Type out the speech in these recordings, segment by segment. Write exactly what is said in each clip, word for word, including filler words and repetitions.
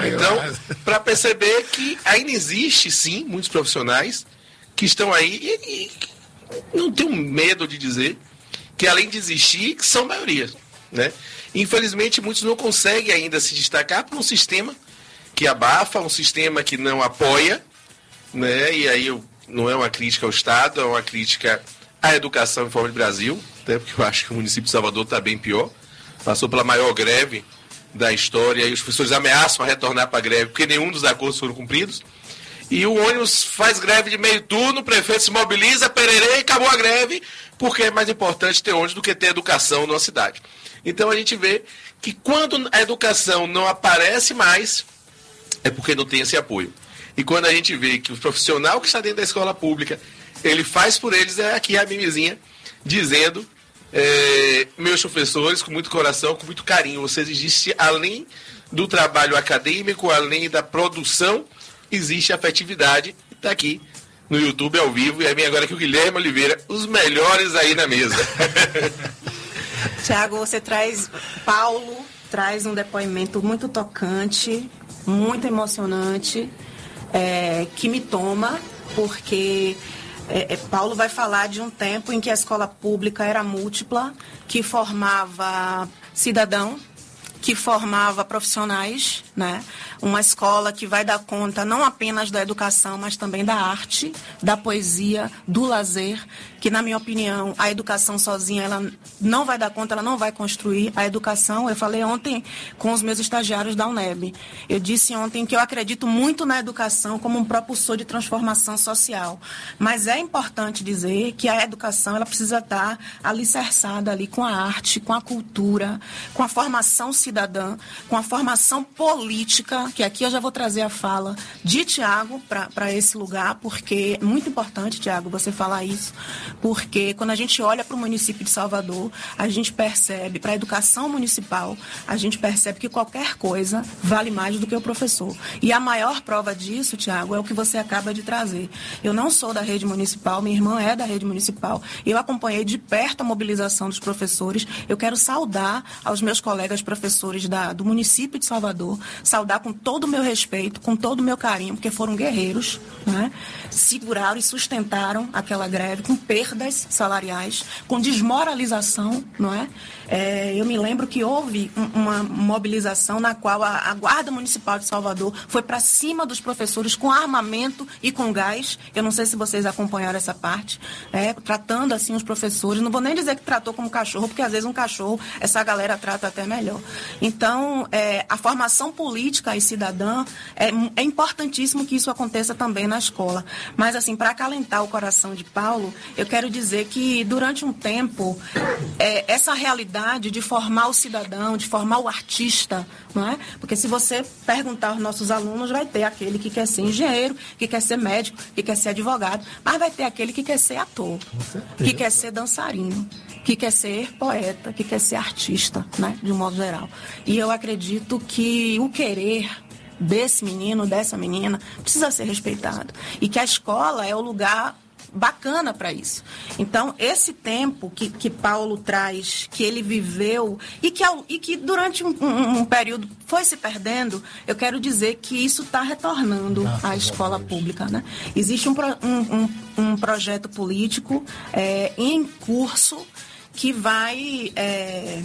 Então, para perceber que ainda existe, sim, muitos profissionais que estão aí e, e não tenho medo de dizer que, além de existir, são maioria, né? Infelizmente, muitos não conseguem ainda se destacar por um sistema que abafa, um sistema que não apoia, né? E aí eu, não é uma crítica ao Estado, é uma crítica à educação em forma de Brasil, até porque eu acho que o município de Salvador está bem pior. Passou pela maior greve da história e os professores ameaçam a retornar para a greve porque nenhum dos acordos foram cumpridos. E o ônibus faz greve de meio turno, o prefeito se mobiliza, pererê, e acabou a greve, porque é mais importante ter ônibus do que ter educação numa cidade. Então a gente vê que quando a educação não aparece mais, é porque não tem esse apoio. E quando a gente vê que o profissional que está dentro da escola pública, ele faz por eles, é aqui a mimizinha, dizendo, é, meus professores, com muito coração, com muito carinho, vocês existem além do trabalho acadêmico, além da produção, existe afetividade, está aqui no YouTube ao vivo, e aí vem agora aqui o Guilherme Oliveira, os melhores aí na mesa. Tiago, você traz, Paulo traz um depoimento muito tocante, muito emocionante, é, que me toma, porque é, é, Paulo vai falar de um tempo em que a escola pública era múltipla, que formava cidadão, que formava profissionais, né? Uma escola que vai dar conta não apenas da educação, mas também da arte, da poesia, do lazer, que, na minha opinião, a educação sozinha ela não vai dar conta, ela não vai construir a educação. Eu falei ontem com os meus estagiários da UNEB. Eu disse ontem que eu acredito muito na educação como um propulsor de transformação social. Mas é importante dizer que a educação ela precisa estar alicerçada ali com a arte, com a cultura, com a formação cidadã, com a formação política, que aqui eu já vou trazer a fala de Tiago para esse lugar, porque é muito importante, Tiago, você falar isso, porque quando a gente olha para o município de Salvador, a gente percebe, para a educação municipal, a gente percebe que qualquer coisa vale mais do que o professor. E a maior prova disso, Tiago, é o que você acaba de trazer. Eu não sou da rede municipal, minha irmã é da rede municipal, eu acompanhei de perto a mobilização dos professores, eu quero saudar aos meus colegas professores da, do município de Salvador, saudar com todo o meu respeito, com todo o meu carinho, porque foram guerreiros, né? Seguraram e sustentaram aquela greve com perdas salariais, com desmoralização, não é? É, eu me lembro que houve um, uma mobilização na qual a, a Guarda Municipal de Salvador foi para cima dos professores com armamento e com gás. Eu não sei se vocês acompanharam essa parte, é, tratando assim os professores. Não vou nem dizer que tratou como cachorro, porque às vezes um cachorro, essa galera trata até melhor. Então, é, a formação política e cidadã, é, é importantíssimo que isso aconteça também na escola. Mas, assim, para acalentar o coração de Paulo, eu quero dizer que, durante um tempo, é, essa realidade de formar o cidadão, de formar o artista, não é? Porque se você perguntar aos nossos alunos, vai ter aquele que quer ser engenheiro, que quer ser médico, que quer ser advogado, mas vai ter aquele que quer ser ator, que quer ser dançarino, que quer ser poeta, que quer ser artista, né? De um modo geral. E eu acredito que o querer desse menino, dessa menina, precisa ser respeitado. E que a escola é o lugar bacana para isso. Então, esse tempo que, que Paulo traz, que ele viveu e que, e que durante um, um, um período foi se perdendo, eu quero dizer que isso está retornando Graças à escola pública, né? Existe um, um, um, um projeto político é, em curso que vai é,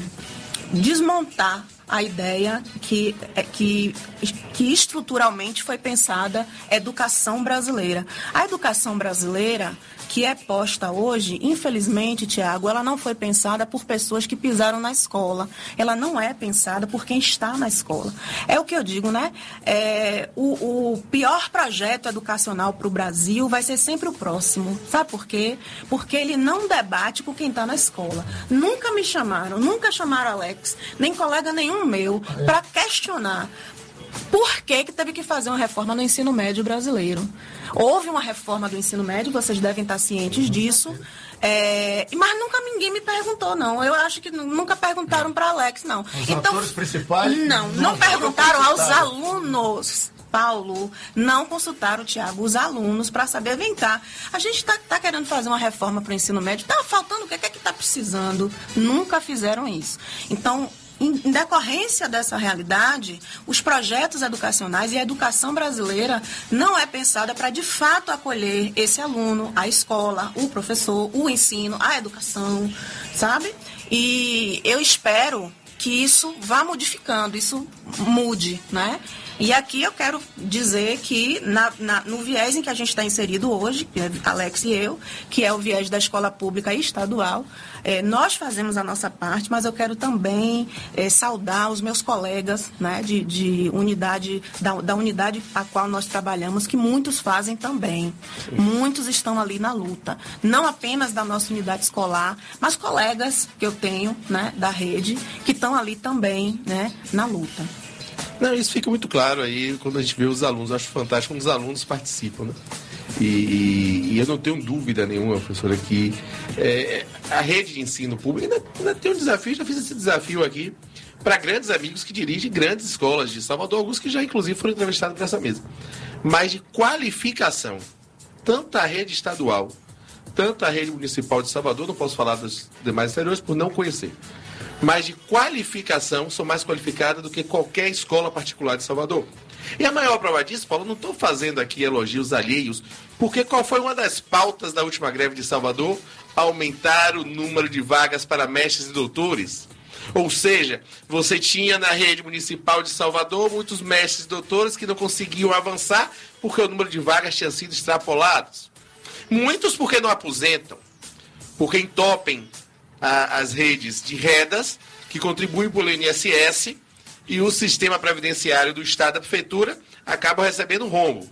desmontar a ideia que, que, que estruturalmente foi pensada a educação brasileira. A educação brasileira, que é posta hoje, infelizmente, Tiago, ela não foi pensada por pessoas que pisaram na escola. Ela não é pensada por quem está na escola. É o que eu digo, né? É, o, o pior projeto educacional para o Brasil vai ser sempre o próximo. Sabe por quê? Porque ele não debate com quem está na escola. Nunca me chamaram, nunca chamaram Alex, nem colega nenhum meu, para questionar por que que teve que fazer uma reforma no ensino médio brasileiro. Houve uma reforma do ensino médio, vocês devem estar cientes disso, é, mas nunca ninguém me perguntou, não. Eu acho que nunca perguntaram para Alex, não. Os então, atores principais? Não, não, não perguntaram aos alunos. Paulo, não consultaram, Tiago, os alunos para saber, vem cá, a gente está tá querendo fazer uma reforma para o ensino médio, está faltando o que é que está precisando? Nunca fizeram isso. Então, em, em decorrência dessa realidade, os projetos educacionais e a educação brasileira não é pensada para, de fato, acolher esse aluno, a escola, o professor, o ensino, a educação, sabe? E eu espero que isso vá modificando, isso mude, né? E aqui eu quero dizer que na, na, no viés em que a gente está inserido hoje, Alex e eu, que é o viés da escola pública e estadual, é, nós fazemos a nossa parte, mas eu quero também é, saudar os meus colegas, né, de, de unidade, da, da unidade a qual nós trabalhamos, que muitos fazem também. Sim. Muitos estão ali na luta, não apenas da nossa unidade escolar, mas colegas que eu tenho, né, da rede, que estão ali também, né, na luta. Não, isso fica muito claro aí quando a gente vê os alunos. Eu acho fantástico quando os alunos participam, né? E, e, e eu não tenho dúvida nenhuma, professora, que é, a rede de ensino público ainda, ainda tem um desafio, já fiz esse desafio aqui para grandes amigos que dirigem grandes escolas de Salvador, alguns que já inclusive foram entrevistados nessa mesa. Mas de qualificação, tanto a rede estadual, tanto a rede municipal de Salvador, não posso falar dos demais interiores por não conhecer, mas de qualificação, são mais qualificadas do que qualquer escola particular de Salvador. E a maior prova disso, Paulo, não estou fazendo aqui elogios alheios, porque qual foi uma das pautas da última greve de Salvador? Aumentar o número de vagas para mestres e doutores. Ou seja, você tinha na rede municipal de Salvador muitos mestres e doutores que não conseguiam avançar porque o número de vagas tinha sido extrapolado. Muitos porque não aposentam, porque entopem a, as redes de redas que contribuem para o I N S S e o sistema previdenciário do Estado, da Prefeitura, acabam recebendo rombo.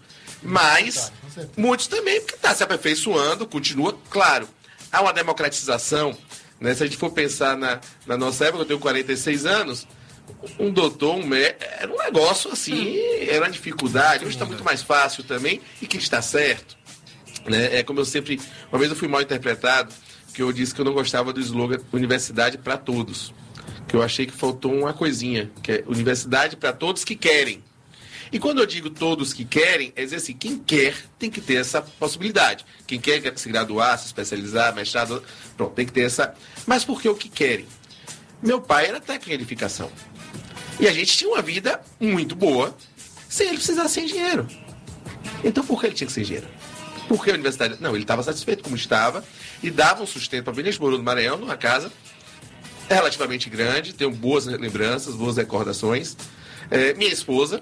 Mas muitos também, porque está se aperfeiçoando, continua, claro, há uma democratização, né? Se a gente for pensar na, na nossa época, eu tenho quarenta e seis anos, um doutor, um médico, era um negócio assim, era uma dificuldade, hoje está muito mais fácil também, e que está certo. Né? É como eu sempre, uma vez eu fui mal interpretado, que eu disse que eu não gostava do slogan Universidade para Todos, que eu achei que faltou uma coisinha, que é Universidade para Todos que Querem. E quando eu digo todos que querem, é dizer assim, quem quer tem que ter essa possibilidade. Quem quer se graduar, se especializar, mestrado, pronto, tem que ter essa... Mas por que o que querem? Meu pai era técnico em edificação. E a gente tinha uma vida muito boa, sem ele precisar ser engenheiro. Então por que ele tinha que ser engenheiro? Por que a universidade... Não, ele estava satisfeito como estava e dava um sustento para a Avenida de Morou do Maranhão, numa casa relativamente grande, tenho boas lembranças, boas recordações. É, minha esposa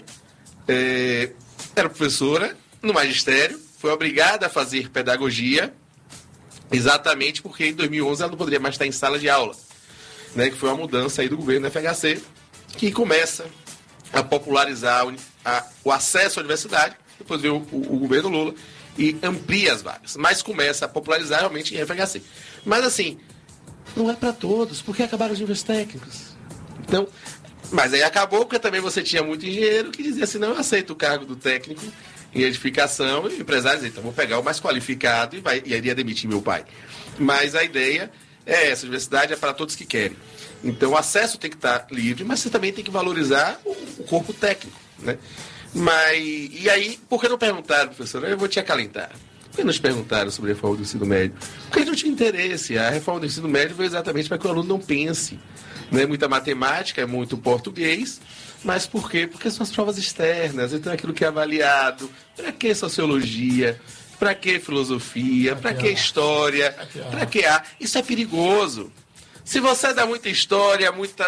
é, era professora no magistério, foi obrigada a fazer pedagogia, exatamente porque em dois mil e onze ela não poderia mais estar em sala de aula, né, que foi uma mudança aí do governo da F H C, que começa a popularizar a, o acesso à universidade, depois veio o, o, o governo Lula, e amplia as vagas, mas começa a popularizar realmente em F H C. Mas assim, não é para todos, porque acabaram os níveis técnicos. Então, mas aí acabou porque também você tinha muito engenheiro que dizia assim, não, eu aceito o cargo do técnico em edificação, e o empresário dizia, então vou pegar o mais qualificado e, vai, e iria demitir meu pai. Mas a ideia é essa, a universidade é para todos que querem. Então o acesso tem que estar livre, mas você também tem que valorizar o, o corpo técnico, né? Mas, e aí, por que não perguntaram, professor? Eu vou te acalentar. Por que não te perguntaram sobre a reforma do ensino médio? Porque não tinha interesse. A reforma do ensino médio foi exatamente para que o aluno não pense. Não é muita matemática, é muito português. Mas por quê? Porque são as provas externas, então é aquilo que é avaliado. Para que sociologia? Para que filosofia? Para que história? Para que a? Isso é perigoso. Se você dá muita história, muita...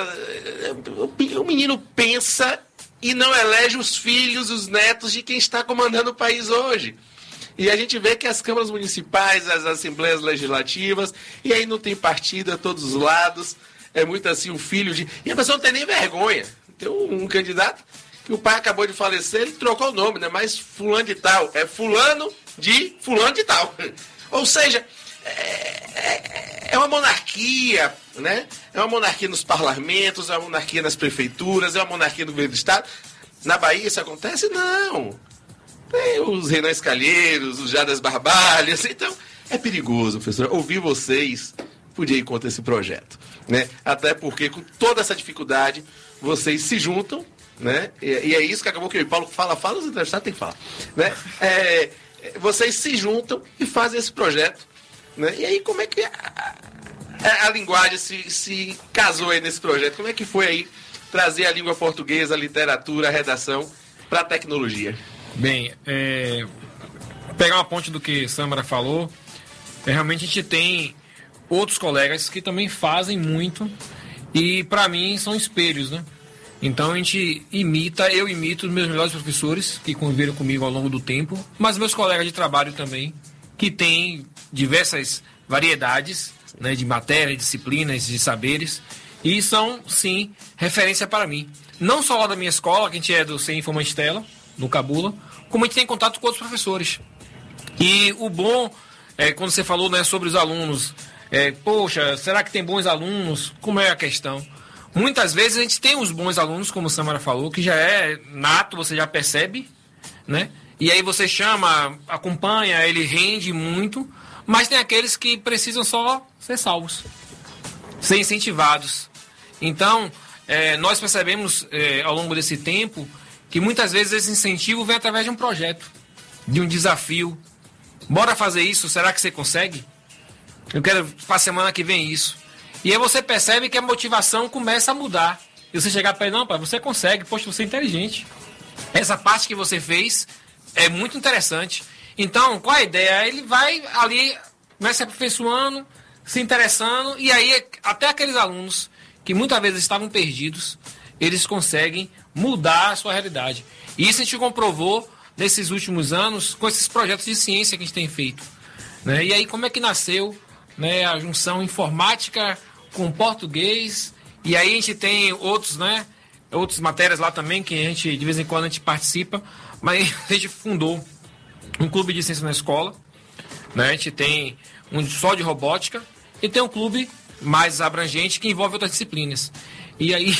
o menino pensa e não elege os filhos, os netos de quem está comandando o país hoje. E a gente vê que as câmaras municipais, as assembleias legislativas, e aí não tem partido a todos os lados, é muito assim, um filho de... E a pessoa não tem nem vergonha. Tem um, um candidato que o pai acabou de falecer, ele trocou o nome, né? Mas fulano de tal, é fulano de fulano de tal. Ou seja, é, é, é uma monarquia, né? É uma monarquia nos parlamentos, é uma monarquia nas prefeituras, é uma monarquia no governo do Estado. Na Bahia isso acontece? Não. Tem os Renan Calheiros, os Jadas Barbalhas, então é perigoso, professor. Ouvir vocês podia ir contra esse projeto, né? Até porque com toda essa dificuldade vocês se juntam, né? E, e é isso que acabou que o Paulo fala, fala, os entrevistados tem que falar, né? É, vocês se juntam e fazem esse projeto, né? E aí como é que a, a linguagem se, se casou aí nesse projeto? Como é que foi aí trazer a língua portuguesa, a literatura, a redação para a tecnologia? Bem, é, pegar uma ponte do que Samara falou, é, realmente a gente tem outros colegas que também fazem muito e para mim são espelhos, né? Então a gente imita, eu imito os meus melhores professores que conviveram comigo ao longo do tempo, mas meus colegas de trabalho também, que têm diversas variedades, né, de matérias, disciplinas, de saberes, e são, sim, referência para mim. Não só lá da minha escola, que a gente é do Sem Infomantistela, no Cabula, como a gente tem contato com outros professores. E o bom, é, quando você falou, né, sobre os alunos, é, poxa, será que tem bons alunos? Como é a questão? Muitas vezes a gente tem os bons alunos, como o Samara falou, que já é nato, você já percebe, né? E aí você chama, acompanha, ele rende muito, mas tem aqueles que precisam só ser salvos, ser incentivados. Então, é, nós percebemos é, ao longo desse tempo que muitas vezes esse incentivo vem através de um projeto, de um desafio. Bora fazer isso, será que você consegue? Eu quero para a semana que vem isso. E aí você percebe que a motivação começa a mudar. E você chegar para ele, não, pai, você consegue, poxa, você é inteligente. Essa parte que você fez é muito interessante. Então, qual a ideia? Ele vai ali, vai se aperfeiçoando, se interessando, e aí até aqueles alunos que muitas vezes estavam perdidos, eles conseguem mudar a sua realidade. E isso a gente comprovou nesses últimos anos com esses projetos de ciência que a gente tem feito, né? E aí como é que nasceu, né, a junção informática com português, e aí a gente tem outros, né, outras matérias lá também que a gente de vez em quando a gente participa, mas a gente fundou um clube de ciência na escola, né? A gente tem um só de robótica e tem um clube mais abrangente que envolve outras disciplinas. E aí,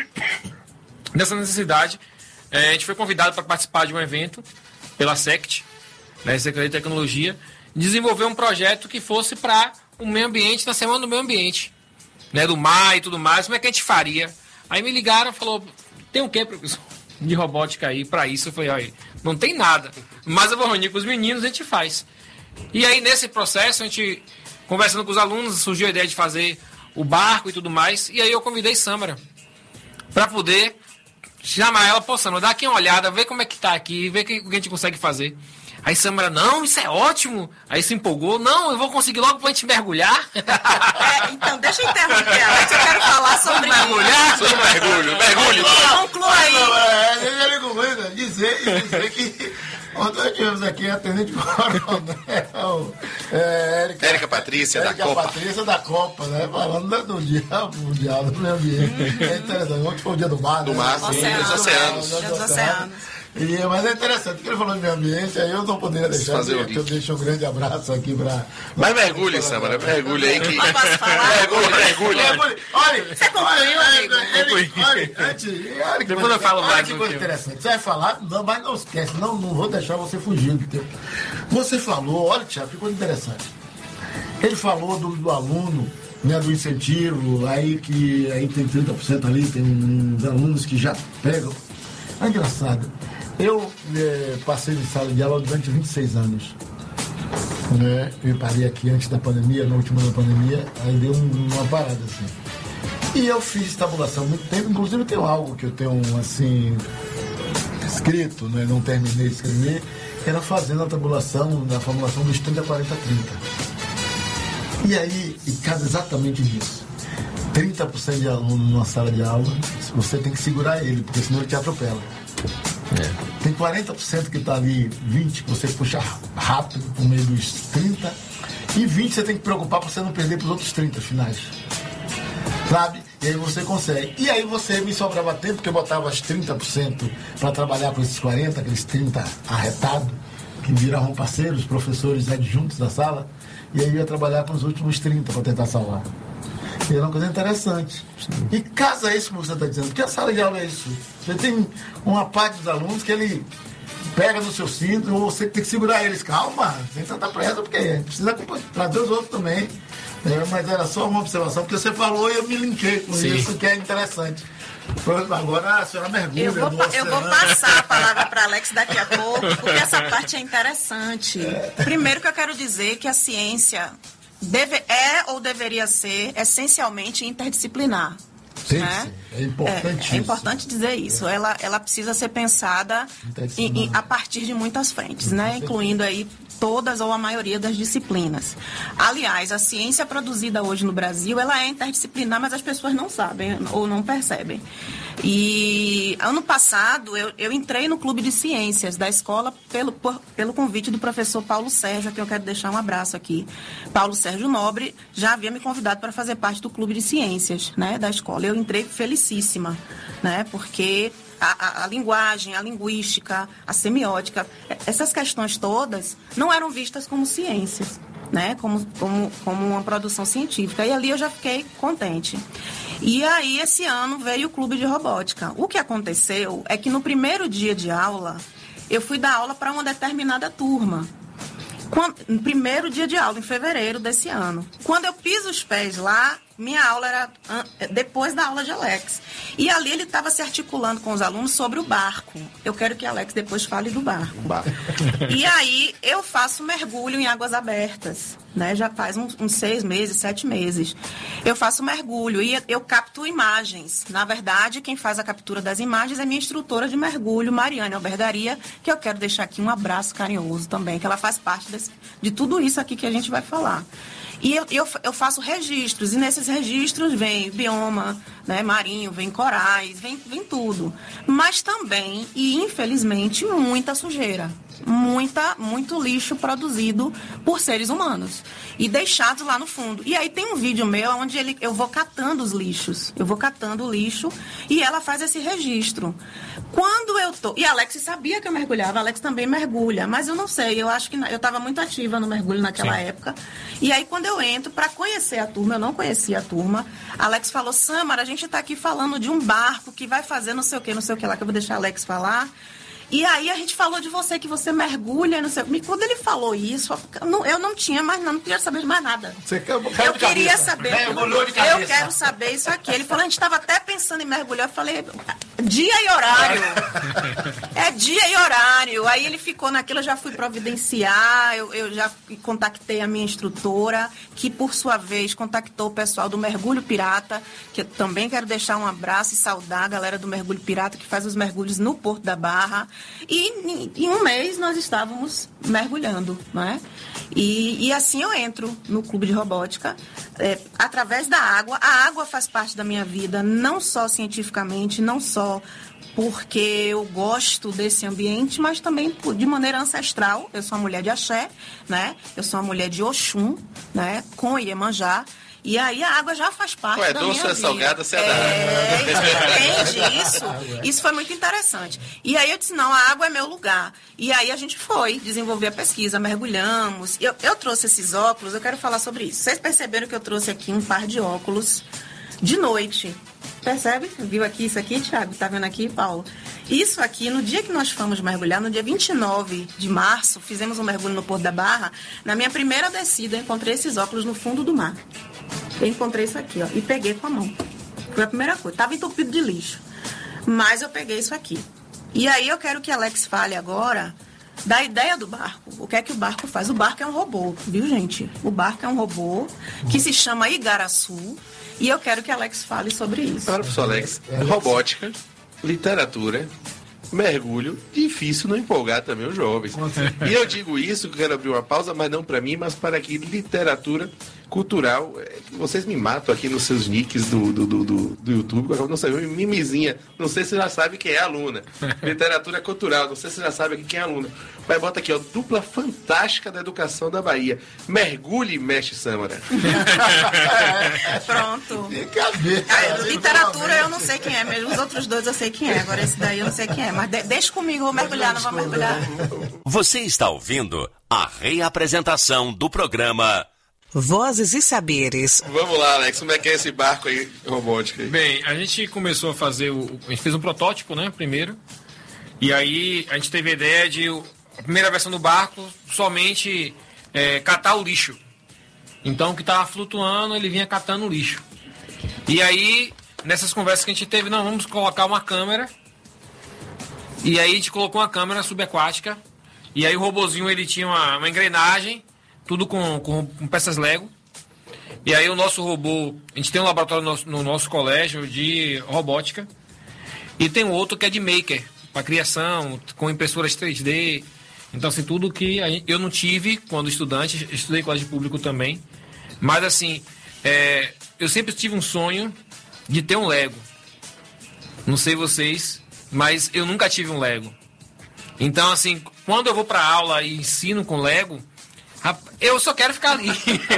nessa necessidade, é, a gente foi convidado para participar de um evento pela SECT, né, Secretaria de Tecnologia, desenvolver um projeto que fosse para o meio ambiente, na Semana do Meio Ambiente, né, do mar e tudo mais. Como é que a gente faria? Aí me ligaram e falou, tem o quê, professor, de robótica aí para isso? Eu falei, olha, não tem nada, mas eu vou reunir com os meninos e a gente faz. E aí nesse processo, a gente, conversando com os alunos, surgiu a ideia de fazer o barco e tudo mais, e aí eu convidei Samara para poder chamar ela, pô, Samara, dá aqui uma olhada, vê como é que tá aqui, vê o que a gente consegue fazer. Aí Samara, não, isso é ótimo. Aí se empolgou, não, eu vou conseguir logo pra gente mergulhar. É, então, deixa eu interromper, Alex, eu quero falar sobre mergulhar. Sobre mergulho, mergulho. Conclua aí. Não, é, deixa ele concluir, dizer, dizer que ontem nós tivemos aqui a tenente coronel, é, Érica, Érica Patrícia, Érica da Copa. Patrícia da Copa, né? Falando do dia mundial do meio ambiente. É interessante. Ontem foi o dia do mar, do né? mar, sim, Oceano, dos oceanos. Dia dos oceanos. E, mas é interessante, porque ele falou de meio ambiente, aí eu não poderia deixar Fazer de, que eu deixo um grande abraço aqui para... Mas mergulhe, Samara, mergulhe aí que... Mas posso falar? Mergulhe, mergulhe. Mergulhe. Olha, Você concluiu, amigo? ele, olha, antes, olha que Depois coisa, eu falo olha mais que do coisa que eu. interessante. Você vai falar, não, mas não esquece, não, não vou deixar você fugir do tempo. Você falou, olha, Tiago, que coisa interessante. Ele falou do, do aluno, né, do incentivo, aí que aí tem trinta por cento ali, tem uns alunos que já pegam. É engraçado. Eu é, passei de sala de aula durante vinte e seis anos. Né? Eu parei aqui antes da pandemia, na última da pandemia, aí deu um, uma parada assim. E eu fiz tabulação há muito tempo, inclusive tem algo que eu tenho assim escrito, né? Não terminei de escrever, era fazendo a tabulação da formulação dos trinta, quarenta, trinta. E aí, e casa exatamente nisso. trinta por cento de aluno numa sala de aula, você tem que segurar ele, porque senão ele te atropela. É. Tem quarenta por cento que está ali, vinte por cento que você puxa rápido por meio dos trinta, e vinte por cento você tem que preocupar para você não perder para os outros trinta finais. Sabe? E aí você consegue. E aí você me sobrava tempo, porque eu botava as trinta por cento para trabalhar com esses quarenta, aqueles trinta arretados, que viravam parceiros, professores adjuntos da sala, e aí eu ia trabalhar com os últimos trinta para tentar salvar. E era uma coisa interessante. E casa isso que você está dizendo, porque a sala de aula é isso. Você tem uma parte dos alunos que ele pega no seu cinto, ou você tem que segurar eles. Calma, sem tanta pressa, porque precisa trazer os outros também. É, mas era só uma observação, porque você falou e eu me linkei com Sim. isso, que é interessante. Pronto, agora a senhora mergulha. Eu vou, no eu vou passar a palavra para Alex daqui a pouco, porque essa parte é interessante. É. Primeiro que eu quero dizer que a ciência deve, é ou deveria ser essencialmente interdisciplinar. Sim, né? sim. É importante é, é importante dizer isso. Ela, ela precisa ser pensada em, em, a partir de muitas frentes, né? Incluindo aí todas ou a maioria das disciplinas. Aliás, a ciência produzida hoje no Brasil, ela é interdisciplinar, mas as pessoas não sabem ou não percebem. E ano passado eu, eu entrei no Clube de Ciências da escola pelo, por, pelo convite do professor Paulo Sérgio, a quem eu quero deixar um abraço aqui. Paulo Sérgio Nobre já havia me convidado para fazer parte do Clube de Ciências, né, da escola. Eu entrei felicíssima, né, porque a, a, a linguagem, a linguística, a semiótica, essas questões todas não eram vistas como ciências, né, como, como, como uma produção científica. E ali eu já fiquei contente. E aí, esse ano, veio o Clube de Robótica. O que aconteceu é que no primeiro dia de aula, eu fui dar aula para uma determinada turma. Quando, no primeiro dia de aula, em fevereiro desse ano. Quando eu piso os pés lá, minha aula era depois da aula de Alex. E ali ele estava se articulando com os alunos sobre o barco. Eu quero que Alex depois fale do barco. barco. E aí eu faço mergulho em águas abertas, né? Já faz uns, uns seis meses, sete meses. Eu faço mergulho e eu capto imagens. Na verdade, quem faz a captura das imagens é minha instrutora de mergulho, Mariane Albergaria, que eu quero deixar aqui um abraço carinhoso também, que ela faz parte desse, de tudo isso aqui que a gente vai falar. E eu, eu, eu faço registros, e nesses registros vem bioma, né, marinho, vem corais, vem, vem tudo. Mas também, e infelizmente, muita sujeira. Muita, muito lixo produzido por seres humanos e deixado lá no fundo. E aí tem um vídeo meu onde ele, eu vou catando os lixos. Eu vou catando o lixo e ela faz esse registro. Quando eu tô... E a Alex sabia que eu mergulhava, a Alex também mergulha, mas eu não sei, eu acho que eu estava muito ativa no mergulho naquela Sim. época. E aí quando eu entro para conhecer a turma, eu não conhecia a turma, a Alex falou: Samara, a gente está aqui falando de um barco que vai fazer não sei o que, não sei o que lá, que eu vou deixar a Alex falar. E aí a gente falou de você, que você mergulha, não sei. Quando ele falou isso, eu não, eu não tinha mais nada, não queria saber de mais nada. Você quer, eu queria saber. É, eu, eu quero saber isso aqui. Ele falou, a gente estava até pensando em mergulhar. Eu falei, dia e horário. É dia e horário. Aí ele ficou naquilo, eu já fui providenciar, eu, eu já contactei a minha instrutora, que por sua vez contactou o pessoal do Mergulho Pirata, que eu também quero deixar um abraço e saudar a galera do Mergulho Pirata, que faz os mergulhos no Porto da Barra. E em um mês nós estávamos mergulhando, não é? E, e assim eu entro no Clube de Robótica, é, através da água. A água faz parte da minha vida, não só cientificamente, não só porque eu gosto desse ambiente, mas também de maneira ancestral. Eu sou uma mulher de axé, né? Eu sou uma mulher de Oxum, né? Com Iemanjá. E aí a água já faz parte Ué, da minha vida. É doce, é salgada, você é da água. Entende isso? Isso foi muito interessante. E aí eu disse, não, a água é meu lugar. E aí a gente foi desenvolver a pesquisa, mergulhamos. Eu, eu trouxe esses óculos, eu quero falar sobre isso. Vocês perceberam que eu trouxe aqui um par de óculos de noite. Percebe? Viu aqui isso aqui, Thiago? Tá vendo aqui, Paulo? Isso aqui, no dia que nós fomos mergulhar, no dia vinte e nove de março, fizemos um mergulho no Porto da Barra. Na minha primeira descida, eu encontrei esses óculos no fundo do mar. Eu encontrei isso aqui, ó, e peguei com a mão. Foi a primeira coisa. Tava entupido de lixo. Mas eu peguei isso aqui. E aí eu quero que a Alex fale agora da ideia do barco. O que é que o barco faz? O barco é um robô, viu, gente? O barco é um robô que se chama Igaraçu. E eu quero que a Alex fale sobre isso. Para o professor Alex, robótica, literatura, mergulho, difícil não empolgar também os jovens. E eu digo isso, que eu quero abrir uma pausa, mas não para mim, mas para que literatura cultural, vocês me matam aqui nos seus nicks do, do, do, do, do YouTube, eu não sei, mimizinha, não sei se você já sabe quem é a aluna. Literatura cultural, não sei se você já sabe quem é a aluna. Mas bota aqui, ó, dupla fantástica da educação da Bahia. Mergulhe, mestre Samara. Pronto. A literatura eu não sei quem é, mesmo os outros dois eu sei quem é, agora esse daí eu não sei quem é, mas de, deixa comigo, vou mergulhar, não vou mergulhar. Você está ouvindo a reapresentação do programa Vozes e Saberes. Vamos lá, Alex, como é que é esse barco aí, robótico aí? Bem, a gente começou a fazer, o, a gente fez um protótipo, né, primeiro, e aí a gente teve a ideia de, a primeira versão do barco, somente é, catar o lixo. Então, o que estava flutuando, ele vinha catando o lixo. E aí, nessas conversas que a gente teve, não, vamos colocar uma câmera, e aí a gente colocou uma câmera subaquática, e aí o robozinho, ele tinha uma, uma engrenagem, tudo com, com, com peças Lego, E aí o nosso robô, a gente tem um laboratório no nosso, no nosso colégio de robótica e tem um outro que é de maker, para criação, com impressoras três D. Então, assim, tudo que a gente, eu não tive quando estudante, estudei em colégio público também. Mas, assim, é, eu sempre tive um sonho de ter um Lego. Não sei vocês, mas eu nunca tive um Lego. Então, assim, quando eu vou para aula e ensino com Lego, eu só quero ficar ali.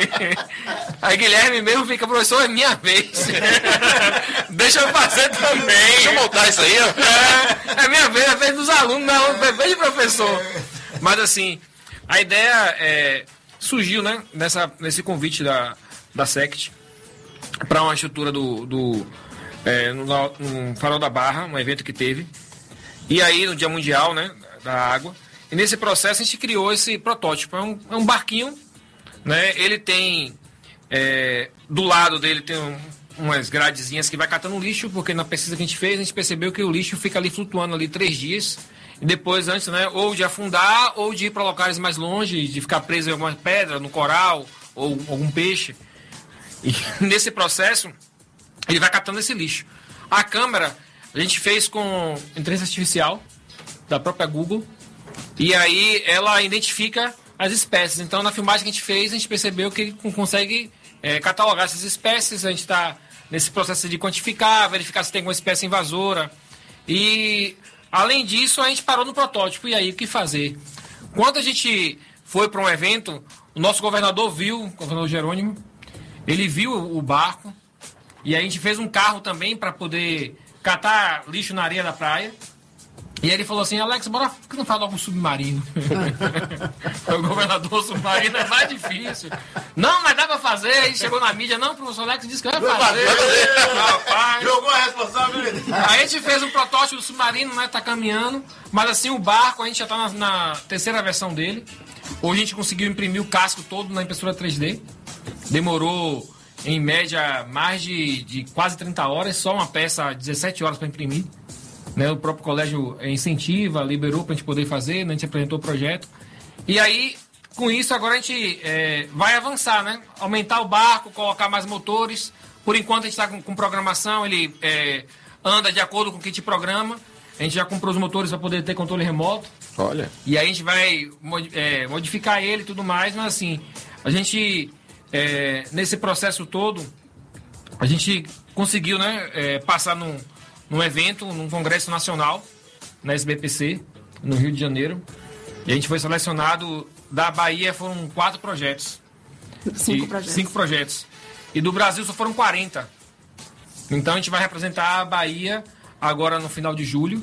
Aí Guilherme mesmo fica, professor, é minha vez. Deixa eu fazer também. Deixa eu montar isso aí, ó. É, é minha vez, é a vez dos alunos, não, é vez de professor. Mas assim, a ideia é, surgiu, né, nessa, nesse convite da, da S E C T para uma estrutura do, do é, no, no Farol da Barra, um evento que teve. E aí, no Dia Mundial, né, da Água. E nesse processo a gente criou esse protótipo. É um, é um barquinho, né? Ele tem, é, do lado dele tem um, umas gradezinhas que vai catando lixo, porque na pesquisa que a gente fez, a gente percebeu que o lixo fica ali flutuando ali três dias. E depois, antes, né, ou de afundar, ou de ir para locais mais longe, de ficar preso em alguma pedra, no coral, ou algum peixe. E nesse processo, ele vai catando esse lixo. A câmera, a gente fez com inteligência artificial, da própria Google. E aí ela identifica as espécies. Então, na filmagem que a gente fez, a gente percebeu que ele consegue é, catalogar essas espécies. A gente está nesse processo de quantificar, verificar se tem alguma espécie invasora. E, além disso, a gente parou no protótipo. E aí, o que fazer? Quando a gente foi para um evento, o nosso governador viu, o governador Jerônimo, ele viu o barco. E aí a gente fez um carro também para poder catar lixo na areia da praia. E ele falou assim, Alex, bora que não fala logo um submarino. O governador submarino é mais difícil. Não, mas dá pra fazer. Aí chegou na mídia, não, o professor Alex disse que vai fazer. Rapaz. Jogou a responsabilidade. Aí a gente fez um protótipo do submarino, né? Tá caminhando. Mas assim, o barco, a gente já tá na, na terceira versão dele. Hoje a gente conseguiu imprimir o casco todo na impressora três D. Demorou, em média, mais de, de quase trinta horas. Só uma peça, dezessete horas para imprimir. Né, o próprio colégio incentiva, liberou para a gente poder fazer, né, a gente apresentou o projeto. E aí, com isso, agora a gente é, vai avançar, né? Aumentar o barco, colocar mais motores. Por enquanto, a gente está com, com programação, ele é, anda de acordo com o que te programa. A gente já comprou os motores para poder ter controle remoto. Olha. E aí a gente vai é, modificar ele e tudo mais, mas assim, a gente, é, nesse processo todo, a gente conseguiu, né, é, passar num... num evento, num congresso nacional, na S B P C, no Rio de Janeiro. E a gente foi selecionado, da Bahia foram quatro projetos. Cinco e, projetos. Cinco projetos. E do Brasil só foram quarenta. Então a gente vai representar a Bahia agora no final de julho.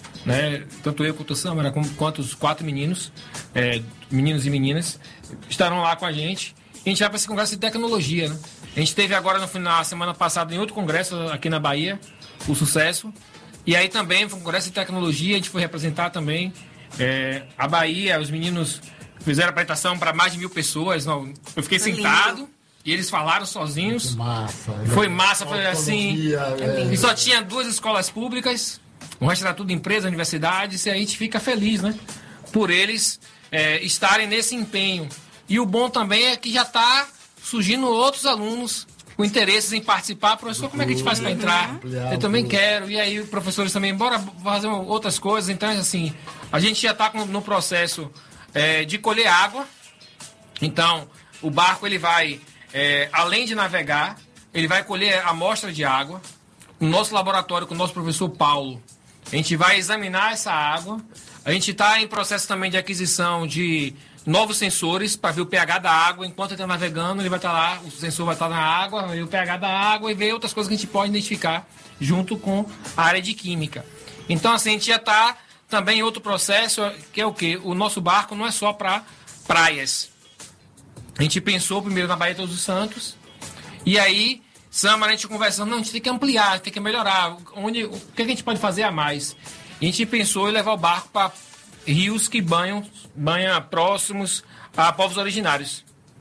Né? Tanto eu quanto o Samara, quanto os quatro meninos, é, meninos e meninas, estarão lá com a gente. E a gente vai para esse congresso de tecnologia. Né? A gente teve agora, no final, na semana passada, em outro congresso aqui na Bahia, o Sucesso. E aí também foi um congresso de tecnologia, a gente foi representar também é, a Bahia, os meninos fizeram apresentação para mais de mil pessoas. Não, eu fiquei foi sentado lindo. E eles falaram sozinhos. Massa, foi massa, foi assim. É. E só tinha duas escolas públicas, o resto era tudo empresa, universidades, e a gente fica feliz, né? Por eles é, estarem nesse empenho. E o bom também é que já está surgindo outros alunos com interesses em participar. Professor, como é que a gente faz para entrar? Eu também quero. E aí, professores também, bora fazer outras coisas. Então, assim, a gente já está no processo é, de colher água. Então, o barco, ele vai, é, além de navegar, ele vai colher amostra de água. No nosso laboratório, com o nosso professor Paulo, a gente vai examinar essa água. A gente está em processo também de aquisição de novos sensores para ver o pH da água. Enquanto ele está navegando, ele vai estar tá lá, o sensor vai estar tá na água, vai ver o pH da água e ver outras coisas que a gente pode identificar junto com a área de química. Então, assim, a gente já está também em outro processo, que é o quê? O nosso barco não é só para praias. A gente pensou primeiro na Baía de Todos os Santos, e aí, Samara, a gente conversando, não, a gente tem que ampliar, tem que melhorar. Onde, o que a gente pode fazer a mais? E a gente pensou em levar o barco para rios que banham, banham próximos a povos originários.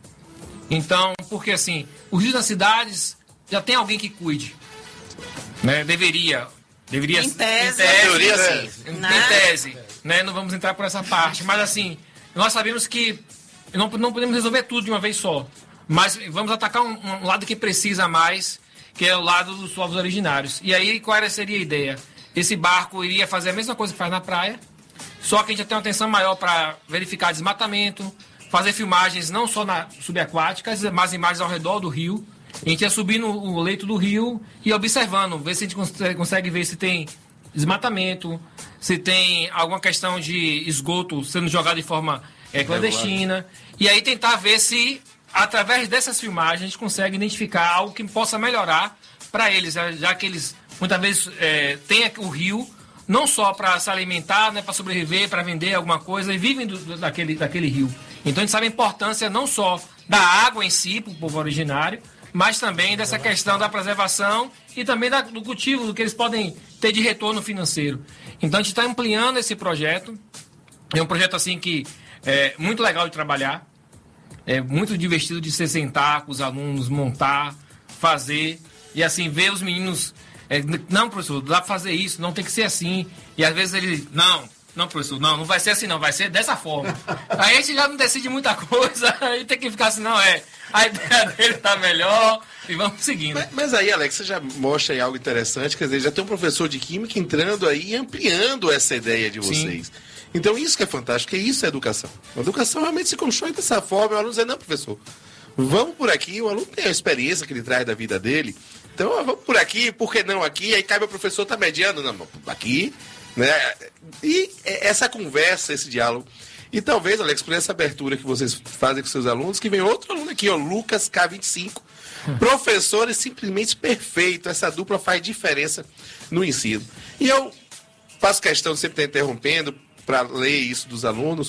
Então, porque assim, os rios das cidades já tem alguém que cuide. Né? Deveria. Deveria em tese. Em tese, teoria, sim. Em, em tese. Né? Não vamos entrar por essa parte. Mas assim, nós sabemos que não, não podemos resolver tudo de uma vez só. Mas vamos atacar um, um lado que precisa mais, que é o lado dos povos originários. E aí, qual era, seria a ideia? Esse barco iria fazer a mesma coisa que faz na praia, só que a gente já tem uma atenção maior para verificar desmatamento, fazer filmagens não só na, subaquáticas, mas imagens ao redor do rio. A gente ia subir no leito do rio e observando, ver se a gente consegue, consegue ver se tem desmatamento, se tem alguma questão de esgoto sendo jogado de forma é, clandestina. E aí tentar ver se, através dessas filmagens, a gente consegue identificar algo que possa melhorar para eles, já que eles muitas vezes é, têm o rio não só para se alimentar, né, para sobreviver, para vender alguma coisa, e vivem do, daquele, daquele rio. Então a gente sabe a importância não só da água em si, para o povo originário, mas também dessa questão da preservação e também da, do cultivo, do que eles podem ter de retorno financeiro. Então a gente está ampliando esse projeto. É um projeto assim que é muito legal de trabalhar, é muito divertido de se sentar com os alunos, montar, fazer, e assim, ver os meninos, é, não, professor, dá para fazer isso, não tem que ser assim. E às vezes ele, não, não, professor, não, não vai ser assim não, vai ser dessa forma. Aí a gente já não decide muita coisa, aí tem que ficar assim, não, é, a ideia dele tá melhor e vamos seguindo. Mas, mas aí, Alex, você já mostra aí algo interessante, quer dizer, já tem um professor de química entrando aí e ampliando essa ideia de vocês. Sim. Então isso que é fantástico, porque isso é educação. A educação realmente se constrói dessa forma, o aluno diz, não, professor, vamos por aqui, o aluno tem a experiência que ele traz da vida dele, então vamos por aqui, por que não aqui? Aí cabe o professor tá mediando, não, aqui, né? E essa conversa, esse diálogo. E talvez, Alex, por essa abertura que vocês fazem com seus alunos, que vem outro aluno aqui, ó, Lucas K vinte e cinco, professor é simplesmente perfeito, essa dupla faz diferença no ensino. E eu faço questão de sempre estar interrompendo para ler isso dos alunos,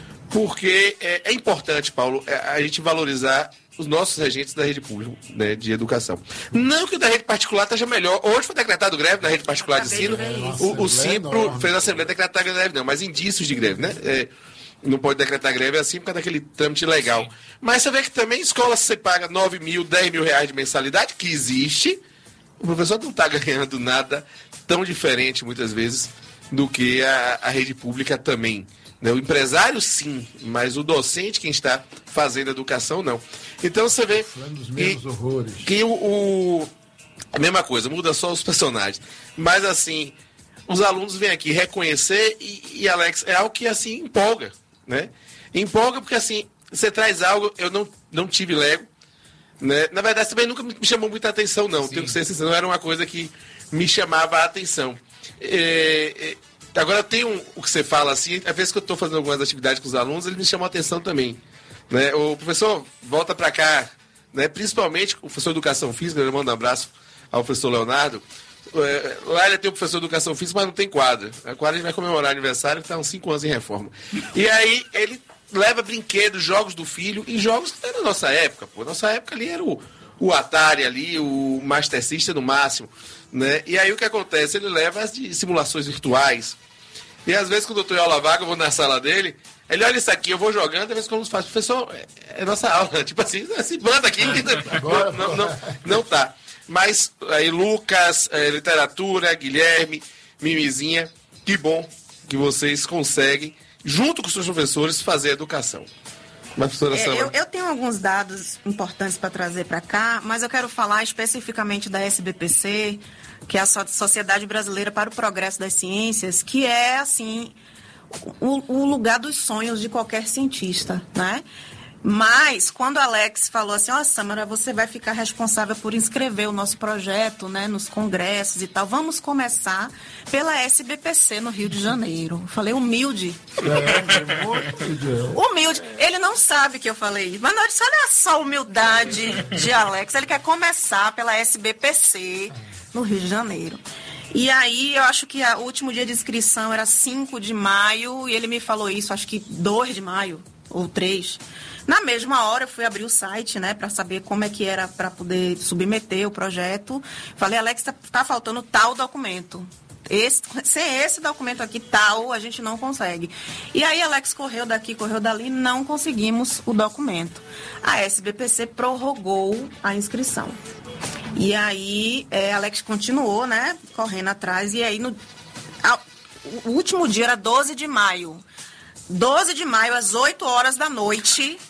porque é, é importante, Paulo, a gente valorizar os nossos regentes da rede pública, né, de educação. Não que o da rede particular esteja melhor. Hoje foi decretado greve na rede particular de ensino. O, o Simpro fez a Assembleia decretar greve, não, mas indícios de greve, né? É, não pode decretar greve assim por causa daquele trâmite legal. Sim. Mas você vê que também escola, se você paga nove mil, dez mil reais de mensalidade, que existe, o professor não está ganhando nada tão diferente, muitas vezes, do que a, a rede pública também. O empresário, sim, mas o docente, quem está fazendo a educação, não. Então você vê que, que o, o... a mesma coisa, muda só os personagens. Mas assim, os alunos vêm aqui reconhecer e, e Alex, é algo que assim empolga, né? Empolga porque assim, você traz algo, eu não, não tive Lego, né? Na verdade também nunca me chamou muita atenção, não. Sim. Tenho que ser sincero, não era uma coisa que me chamava a atenção. É, é, Agora tem um, o que você fala assim, às vezes que eu estou fazendo algumas atividades com os alunos, eles me chamam a atenção também. Né? O professor, volta para cá, né? Principalmente o professor de Educação Física, eu mando um abraço ao professor Leonardo. É, lá ele tem o professor de Educação Física, mas não tem quadra. A quadra a gente vai comemorar aniversário, que está uns cinco anos em reforma. E aí ele leva brinquedos, jogos do filho, e jogos que era na nossa época. Pô. Nossa época ali era o, o Atari ali, o Master System no máximo. Né? E aí o que acontece? Ele leva as de simulações virtuais. E às vezes quando eu estou em aula vaga, eu vou na sala dele, ele olha isso aqui, eu vou jogando, às vezes quando faz, professor, é, é nossa aula, tipo assim, se manda aqui, não, não, não, não tá. Mas aí Lucas, é, literatura, Guilherme, Mimizinha, que bom que vocês conseguem, junto com os seus professores, fazer a educação. Mas, professora é, eu, eu tenho alguns dados importantes para trazer para cá, mas eu quero falar especificamente da S B P C, que é a Sociedade Brasileira para o Progresso das Ciências, que é, assim, o, o lugar dos sonhos de qualquer cientista, né? Mas, quando a Alex falou assim, ó, oh, Samara, você vai ficar responsável por inscrever o nosso projeto, né, nos congressos e tal, vamos começar pela S B P C no Rio de Janeiro. Eu falei, humilde. É, humilde. Ele não sabe que eu falei isso, mas não, disse, olha só a humildade de Alex. Ele quer começar pela S B P C no Rio de Janeiro. E aí, eu acho que o último dia de inscrição era cinco de maio, e ele me falou isso, acho que dois de maio, ou três. Na mesma hora, eu fui abrir o site, né, para saber como é que era para poder submeter o projeto. Falei, Alex, tá, tá faltando tal documento. Esse, sem esse documento aqui, tal, a gente não consegue. E aí, Alex correu daqui, correu dali, não conseguimos o documento. A S B P C prorrogou a inscrição. E aí, é, Alex continuou, né, correndo atrás. E aí, no, a, o último dia era doze de maio. doze de maio, às oito horas da noite,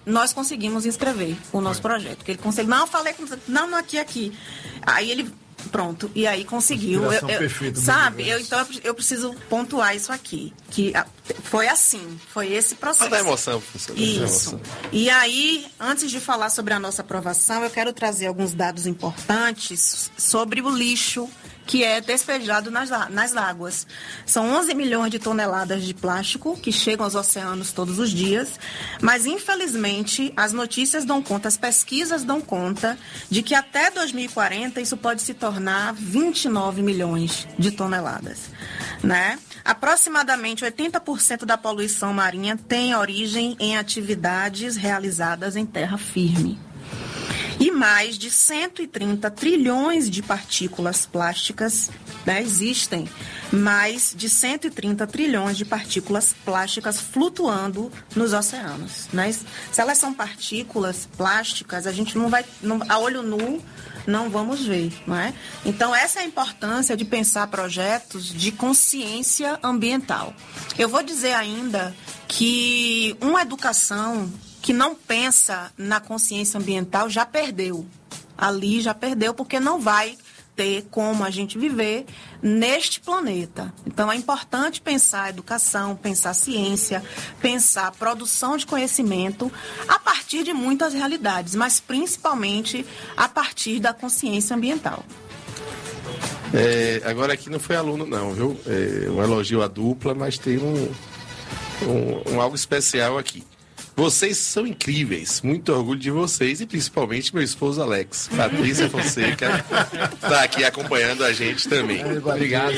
nós conseguimos inscrever o nosso projeto. Que ele conseguiu, não, eu falei com não, não, aqui, aqui. Aí ele, pronto, e aí conseguiu. Eu, eu, perfeita, sabe, eu, então eu preciso pontuar isso aqui, que foi assim, foi esse processo. Dá emoção, professor. Isso. Emoção. E aí, antes de falar sobre a nossa aprovação, eu quero trazer alguns dados importantes sobre o lixo que é despejado nas, nas águas. São onze milhões de toneladas de plástico que chegam aos oceanos todos os dias, mas infelizmente as notícias dão conta, as pesquisas dão conta de que até dois mil e quarenta isso pode se tornar vinte e nove milhões de toneladas, né? Aproximadamente oitenta por cento da poluição marinha tem origem em atividades realizadas em terra firme. E mais de cento e trinta trilhões de partículas plásticas, né, existem mais de cento e trinta trilhões de partículas plásticas flutuando nos oceanos, né? Se elas são partículas plásticas, a gente não vai, não, a olho nu, não vamos ver, não é? Então, essa é a importância de pensar projetos de consciência ambiental. Eu vou dizer ainda que uma educação que não pensa na consciência ambiental já perdeu. Ali já perdeu, porque não vai ter como a gente viver neste planeta. Então, é importante pensar a educação, pensar a ciência, pensar a produção de conhecimento a partir de muitas realidades, mas principalmente a partir da consciência ambiental. É, agora aqui não foi aluno não, viu? É um elogio à dupla, mas tem um, um, um algo especial aqui. Vocês são incríveis, muito orgulho de vocês e principalmente meu esposo Alex. Patrícia Fonseca está aqui acompanhando a gente também. Obrigado.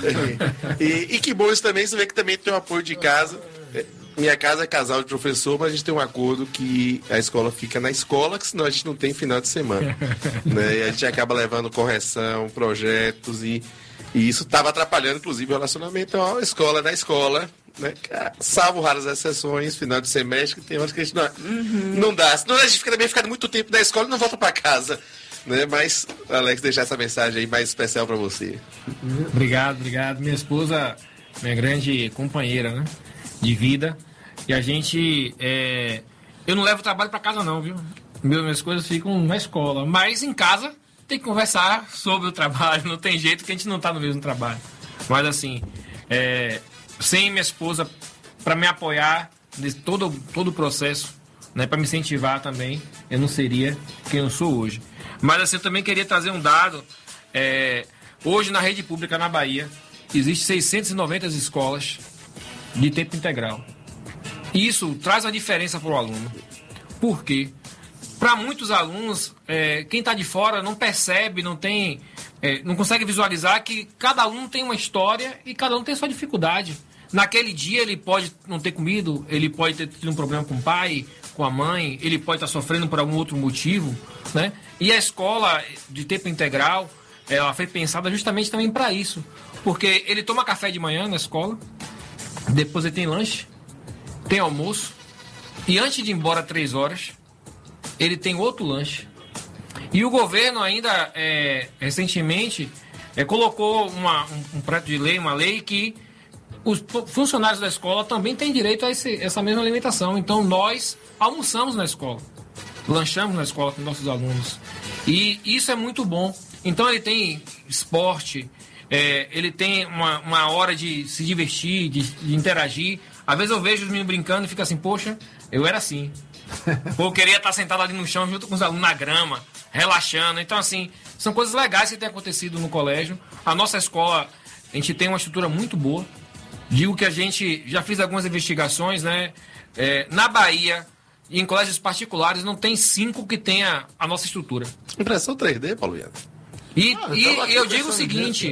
E, e que bom isso também, você vê que também tem um apoio de casa. Minha casa é casal de professor, mas a gente tem um acordo que a escola fica na escola, que senão a gente não tem final de semana. Né? E a gente acaba levando correção, projetos e, e isso estava atrapalhando inclusive o relacionamento. Então, a escola na escola. Né? Salvo raras exceções, final de semestre, tem horas que a gente não, uhum. não dá. Senão a gente fica também ficando muito tempo na escola e não volta para casa. Né? Mas, Alex, deixar essa mensagem aí mais especial para você. Obrigado, obrigado. Minha esposa, minha grande companheira, né? De vida. E a gente. É... Eu não levo trabalho para casa, não, viu? Minhas coisas ficam na escola. Mas em casa tem que conversar sobre o trabalho. Não tem jeito que a gente não tá no mesmo trabalho. Mas assim. É... Sem minha esposa para me apoiar nesse todo, todo o processo, né, para me incentivar também, eu não seria quem eu sou hoje. Mas assim, eu também queria trazer um dado. É, hoje na rede pública na Bahia, existem seiscentas e noventa escolas de tempo integral. Isso traz uma diferença para o aluno. Por quê? Para muitos alunos, é, quem está de fora não percebe, não tem, é, não consegue visualizar que cada aluno tem uma história e cada um tem sua dificuldade. Naquele dia ele pode não ter comido, ele pode ter tido um problema com o pai, com a mãe, ele pode estar sofrendo por algum outro motivo, né? E a escola de tempo integral, ela foi pensada justamente também para isso. Porque ele toma café de manhã na escola, depois ele tem lanche, tem almoço, e antes de ir embora três horas, ele tem outro lanche. E o governo ainda, é, recentemente, é, colocou uma, um, um projeto de lei, uma lei que os funcionários da escola também têm direito a esse, essa mesma alimentação. Então, nós almoçamos na escola, lanchamos na escola com nossos alunos. E isso é muito bom. Então, ele tem esporte, é, ele tem uma, uma hora de se divertir, de, de interagir. Às vezes eu vejo os meninos brincando e fico assim, poxa, eu era assim. Ou eu queria estar sentado ali no chão junto com os alunos na grama, relaxando. Então, assim, são coisas legais que têm acontecido no colégio. A nossa escola, a gente tem uma estrutura muito boa. Digo que a gente já fez algumas investigações, né? É, na Bahia, em colégios particulares, não tem cinco que tenha a nossa estrutura. Impressão três D, Paulo Viana. E, ah, e eu, eu digo o seguinte,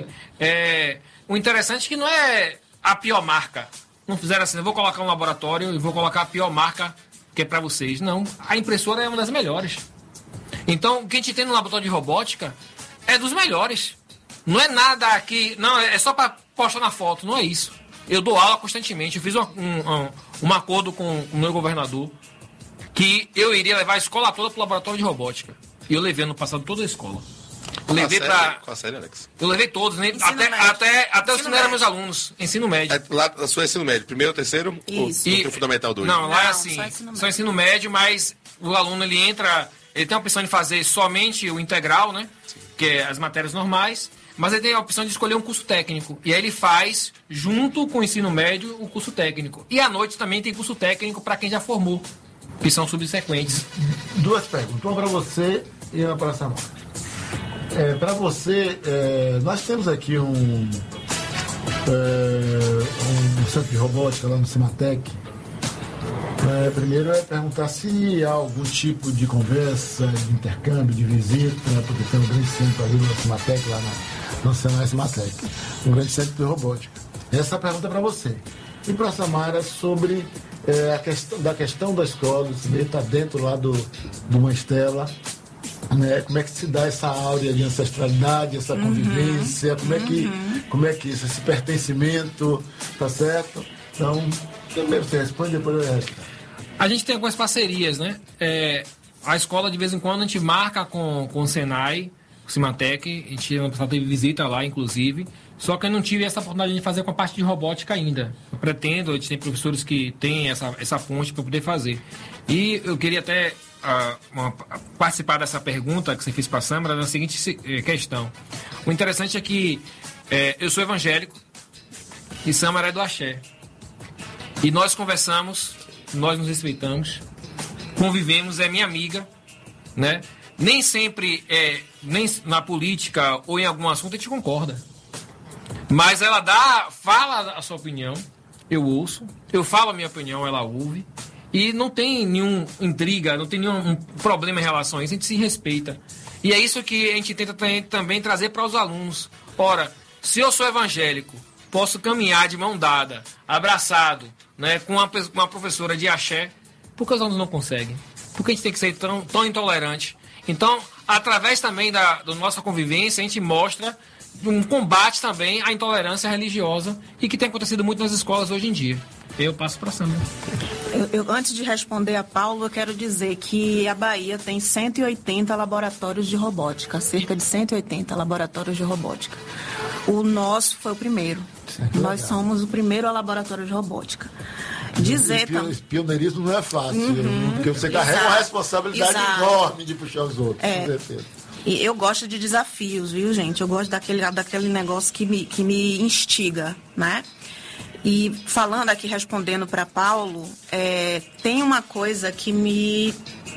é, o interessante é que não é a pior marca. Não fizeram assim, eu vou colocar um laboratório e vou colocar a pior marca que é para vocês. Não, a impressora é uma das melhores. Então, o que a gente tem no laboratório de robótica é dos melhores. Não é nada que... Não, é só para postar na foto, não é isso. Eu dou aula constantemente. Eu fiz um, um, um acordo com o meu governador que eu iria levar a escola toda para o laboratório de robótica. E eu levei ano passado toda a escola. Eu levei Qual a série? pra. Qual a série, Alex? Eu levei todos, né? Ensino Até, médio. até, até os que Ensino não eram médio. meus alunos. Ensino médio. É, lá na sua ensino médio, primeiro, terceiro? Isso. Ou E- no Fundamental dois? Não, lá é Não, assim, só ensino médio. só ensino médio, mas o aluno ele entra, ele tem a opção de fazer somente o integral, né? Que é as matérias normais, mas ele tem a opção de escolher um curso técnico. E aí ele faz, junto com o ensino médio, o curso técnico. E à noite também tem curso técnico para quem já formou, que são subsequentes. Duas perguntas, uma para você e uma para a Samara. É, para você, é, nós temos aqui um, é, um centro de robótica lá no Cimatec. É, primeiro é perguntar se há algum tipo de conversa, de intercâmbio, de visita, porque tem um grande centro ali no Cimatec, lá na, no Senai Cimatec, um grande centro de robótica. Essa pergunta é para você. E para a Samara sobre é, a questão, da questão da escola, você está dentro lá do, do Mãe Estela, né? Como é que se dá essa áurea de ancestralidade, essa convivência, como, é que, como é que isso, esse pertencimento, tá certo? Então, primeiro você responde, depois eu respondo. A gente tem algumas parcerias, né? É, a escola, de vez em quando, a gente marca com, com o Senai, o Cimatec, a gente ano passado teve visita lá, inclusive, só que eu não tive essa oportunidade de fazer com a parte de robótica ainda. Eu pretendo, a gente tem professores que têm essa, essa ponte para poder fazer. E eu queria até uh, uma, participar dessa pergunta que você fez para a Samara, na seguinte se- questão. O interessante é que é, eu sou evangélico e Samara é do axé. E nós conversamos, nós nos respeitamos, convivemos, é minha amiga, né? Nem sempre, é, nem na política ou em algum assunto a gente concorda. Mas ela dá, fala a sua opinião, eu ouço, eu falo a minha opinião, ela ouve. E não tem nenhum intriga, não tem nenhum um problema em relação a isso, a gente se respeita. E é isso que a gente tenta também, também trazer para os alunos. Ora, se eu sou evangélico, posso caminhar de mão dada, abraçado, né, com uma, pe- uma professora de axé, por que os alunos não conseguem? Por que a gente tem que ser tão, tão intolerante? Então, através também da, da nossa convivência, a gente mostra um combate também à intolerância religiosa e que tem acontecido muito nas escolas hoje em dia. Eu passo para a Sandra. Eu, eu, antes de responder a Paulo, eu quero dizer que a Bahia tem cento e oitenta laboratórios de robótica, cerca de cento e oitenta laboratórios de robótica. O nosso foi o primeiro. Nós somos o primeiro laboratório de robótica. Dizer Pio- também. Pioneirismo não é fácil, Uhum. porque você carrega Exato. uma responsabilidade Exato. enorme de puxar os outros. É. Com certeza. E eu gosto de desafios, viu, gente? Eu gosto daquele, daquele negócio que me, que me instiga, né? E falando aqui, respondendo para Paulo, é, tem uma coisa que me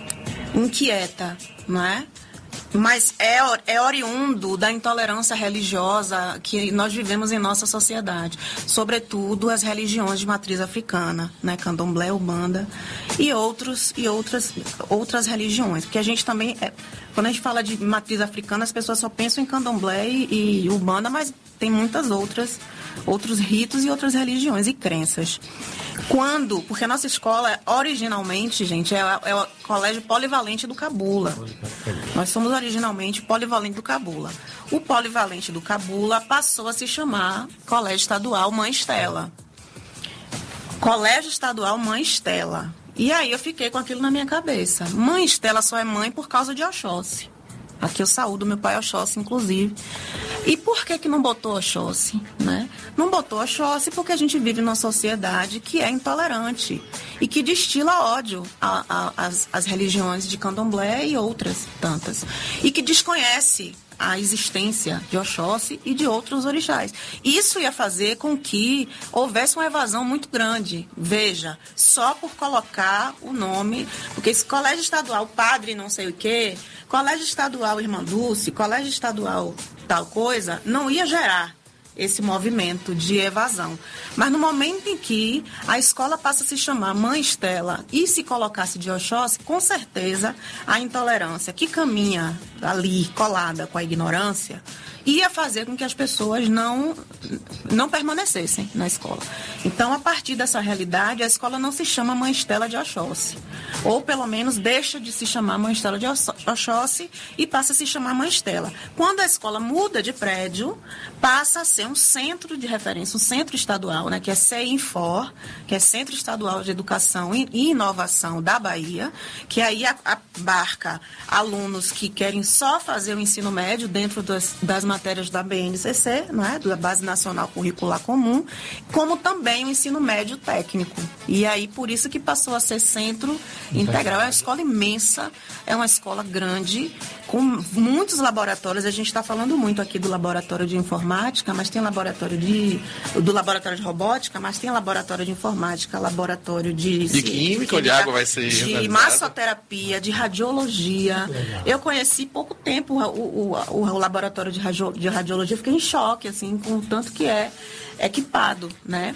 inquieta, não é? Mas é, or- é oriundo da intolerância religiosa que nós vivemos em nossa sociedade. Sobretudo as religiões de matriz africana, né? Candomblé, Umbanda e, outros, e outras, outras religiões. Porque a gente também, é, quando a gente fala de matriz africana, as pessoas só pensam em Candomblé e, e Umbanda, mas tem muitas outras, outros ritos e outras religiões e crenças. Quando, porque a nossa escola, originalmente, gente, é, é o Colégio Polivalente do Cabula. Nós somos originalmente Polivalente do Cabula. O Polivalente do Cabula passou a se chamar Colégio Estadual Mãe Estela. Colégio Estadual Mãe Estela. E aí eu fiquei com aquilo na minha cabeça. Mãe Estela só é mãe por causa de Oxóssi. Aqui eu saúdo meu pai Oxóssi, inclusive. E por que que não botou Oxóssi, né? Não botou Oxóssi porque a gente vive numa sociedade que é intolerante e que destila ódio às religiões de Candomblé e outras tantas. E que desconhece a existência de Oxóssi e de outros orixás. Isso ia fazer com que houvesse uma evasão muito grande. Veja, só por colocar o nome, porque esse colégio estadual, padre não sei o quê, colégio estadual Irmã Dulce, colégio estadual tal coisa, não ia gerar esse movimento de evasão. Mas no momento em que a escola passa a se chamar Mãe Estela e se colocasse de Oxóssi, com certeza a intolerância que caminha ali colada com a ignorância ia fazer com que as pessoas não, não permanecessem na escola. Então, a partir dessa realidade, a escola não se chama Mãe Estela de Oxóssi. Ou, pelo menos, deixa de se chamar Mãe Estela de Oxóssi e passa a se chamar Mãe Estela. Quando a escola muda de prédio, passa a ser um centro de referência, um centro estadual, né, que é CEINFOR, que é Centro Estadual de Educação e Inovação da Bahia, que aí abarca alunos que querem só fazer o ensino médio dentro das, das matérias da B N C C, né, da Base Nacional Curricular Comum, como também o ensino médio técnico. E aí, por isso que passou a ser centro integral. É uma escola imensa, é uma escola grande, com muitos laboratórios. A gente está falando muito aqui do laboratório de informática, mas tem laboratório de, do laboratório de robótica, mas tem laboratório de informática, laboratório de... De química, onde a água vai ser de analisada. Massoterapia, de radiologia. Eu conheci pouco tempo o, o, o, o laboratório de, radio, de radiologia, fiquei em choque, assim, com o tanto que é equipado, né?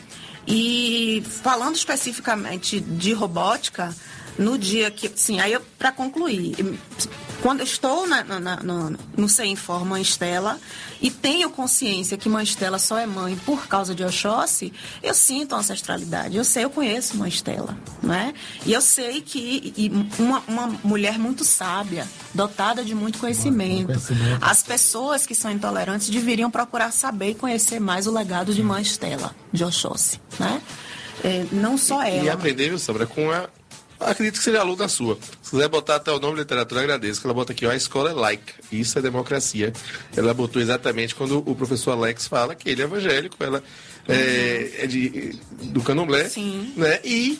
E falando especificamente de robótica, no dia que... Sim, aí para concluir, quando eu estou na, na, na, no, no CEINFOR Mãe Estela e tenho consciência que Mãe Estela só é mãe por causa de Oxóssi, eu sinto a ancestralidade, eu sei, eu conheço Mãe Estela, né? E eu sei que e uma, uma mulher muito sábia, dotada de muito conhecimento. conhecimento. As pessoas que são intolerantes deveriam procurar saber e conhecer mais o legado de Mãe Estela, de Oxóssi, né? É, não só ela. E aprender, viu, Sandra, com a... Acredito que seja aluna sua. Se quiser botar até o nome de literatura, eu agradeço. Que ela bota aqui, ó, a escola é laica. Isso é democracia. Ela botou exatamente quando o professor Alex fala que ele é evangélico, ela uhum. é, é de, do Candomblé. Sim. Né? E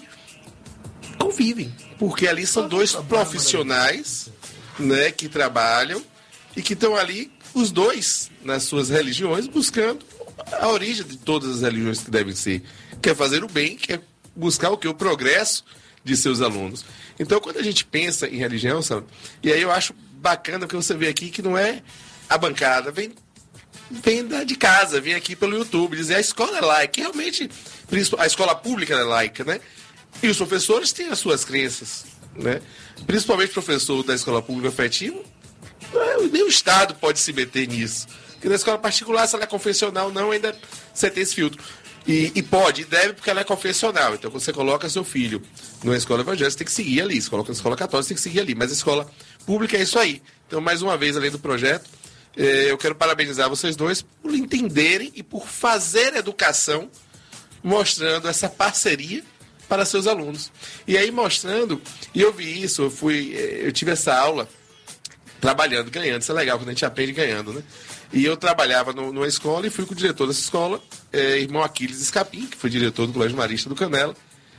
convivem. Porque ali são dois profissionais, né, que trabalham e que estão ali, os dois, nas suas religiões, buscando a origem de todas as religiões que devem ser. Quer fazer o bem, quer buscar o que? O progresso de seus alunos. Então, quando a gente pensa em religião, sabe, e aí eu acho bacana que você vê aqui que não é a bancada, vem, vem da, de casa, vem aqui pelo YouTube, dizer a escola é laica, e realmente a escola pública é laica, né? E os professores têm as suas crenças, né? Principalmente o professor da escola pública afetiva, nem o Estado pode se meter nisso. Porque na escola particular, se ela é confessional, não, ainda você tem esse filtro. E, e pode, e deve, porque ela é confessional. Então, quando você coloca seu filho numa escola evangélica, você tem que seguir ali. Se coloca na escola católica, você tem que seguir ali. Mas a escola pública é isso aí. Então, mais uma vez, além do projeto, eh, eu quero parabenizar vocês dois por entenderem e por fazer educação, mostrando essa parceria para seus alunos. E aí, mostrando, e eu vi isso, eu, fui, eu tive essa aula trabalhando, ganhando. Isso é legal, quando a gente aprende ganhando, né? E eu trabalhava no, numa escola e fui com o diretor dessa escola, é, irmão Aquiles Escapim, que foi diretor do Colégio Marista do Canela,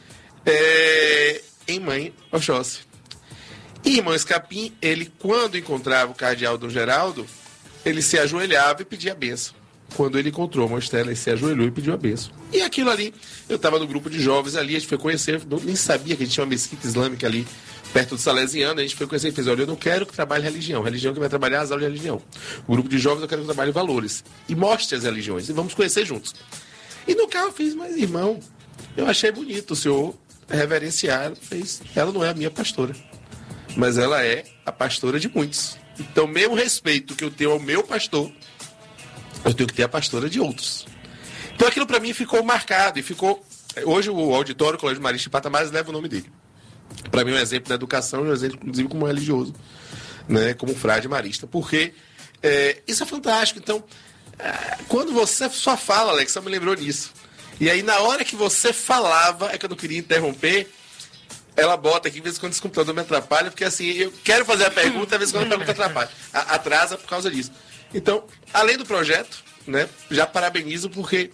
é, em Mãe Oxóssi. E irmão Escapim, ele, quando encontrava o cardeal Dom Geraldo, ele se ajoelhava e pedia a bênção. Quando ele encontrou a Mãe Estela, ele se ajoelhou e pediu a bênção. E aquilo ali, eu estava no grupo de jovens ali, a gente foi conhecer, nem sabia que a gente tinha uma mesquita islâmica ali, perto do Salesiano, a gente foi conhecer e fez, olha, eu não quero que trabalhe religião, religião que vai trabalhar as aulas de religião. O grupo de jovens eu quero que trabalhe valores. E mostre as religiões, e vamos conhecer juntos. E no carro eu fiz, mas irmão, eu achei bonito o senhor reverenciar, fez, ela não é a minha pastora, mas ela é a pastora de muitos. Então, mesmo respeito que eu tenho ao meu pastor, eu tenho que ter a pastora de outros. Então aquilo para mim ficou marcado, e ficou, hoje o auditório, o Colégio Marista de Patamares leva o nome dele. Para mim é um exemplo da educação e um exemplo, inclusive, como religioso, né, como frade marista. Porque é, isso é fantástico. Então, é, quando você só fala, Alex, só me lembrou disso. E aí, na hora que você falava, é que eu não queria interromper, ela bota aqui, de vez em quando esse computador me atrapalha, porque assim, eu quero fazer a pergunta, às vezes quando a pergunta atrapalha. A, atrasa por causa disso. Então, além do projeto, né, já parabenizo, porque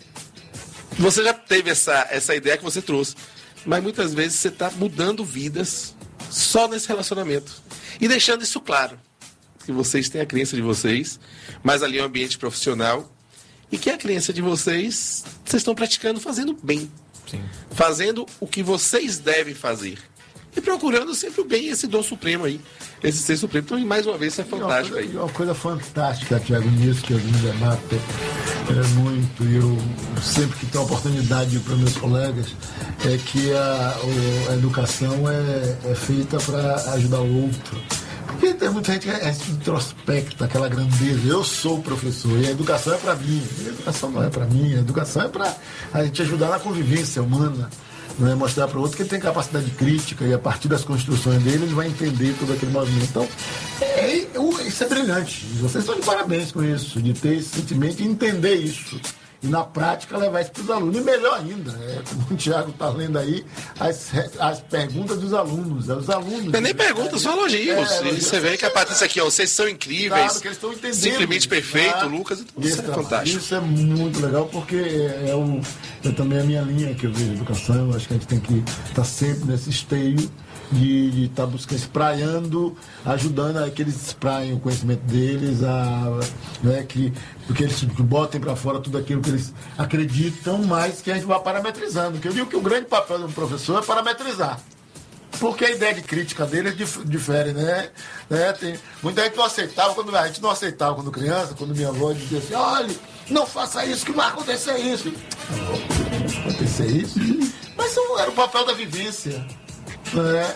você já teve essa, essa ideia que você trouxe. Mas muitas vezes você está mudando vidas só nesse relacionamento. E deixando isso claro. Que vocês têm a crença de vocês, mas ali é um ambiente profissional. E que a crença de vocês, vocês estão praticando fazendo bem. Sim. Fazendo o que vocês devem fazer. E procurando sempre o bem, esse dom supremo aí. Esse ser supremo. Então, mais uma vez, isso é fantástico aí. E uma coisa fantástica, Tiago, nisso que eu vim debater é muito, e eu sempre que tenho a oportunidade para meus colegas, é que a, a educação é, é feita para ajudar o outro. Porque tem muita gente que é introspecta, aquela grandeza. Eu sou professor e a educação é para mim. A educação não é para mim, a educação é para a gente ajudar na convivência humana. Não é mostrar para o outro que ele tem capacidade crítica e a partir das construções dele ele vai entender todo aquele movimento. Então, é, é, isso é brilhante. Vocês estão de parabéns com isso, de ter esse sentimento e entender isso. E na prática levar isso para os alunos. E melhor ainda, é, como o Tiago está lendo aí, as, as perguntas dos alunos. Os alunos. Não é nem perguntas, são elogios. É, e você vê que a Patrícia aqui, ó, vocês são incríveis. Claro, que eles estão entendendo. Simplesmente perfeito, tá? Lucas, então isso é fantástico. Isso é muito legal, porque é, é, um, é também a minha linha que eu vejo educação. Eu acho que a gente tem que estar tá sempre nesse esteio de estar tá buscando, espraiando, ajudando a que eles espraiem o conhecimento deles, a, né, que, porque eles botem para fora tudo aquilo que eles acreditam, mas que a gente vai parametrizando. Porque eu digo que o grande papel do professor é parametrizar. Porque a ideia de crítica deles difere, né? né? Tem, muita gente não aceitava, quando, a gente não aceitava quando criança, quando minha avó dizia assim, olha, não faça isso, que vai acontecer isso. Não vai acontecer isso. Mas era o papel da vivência. Né?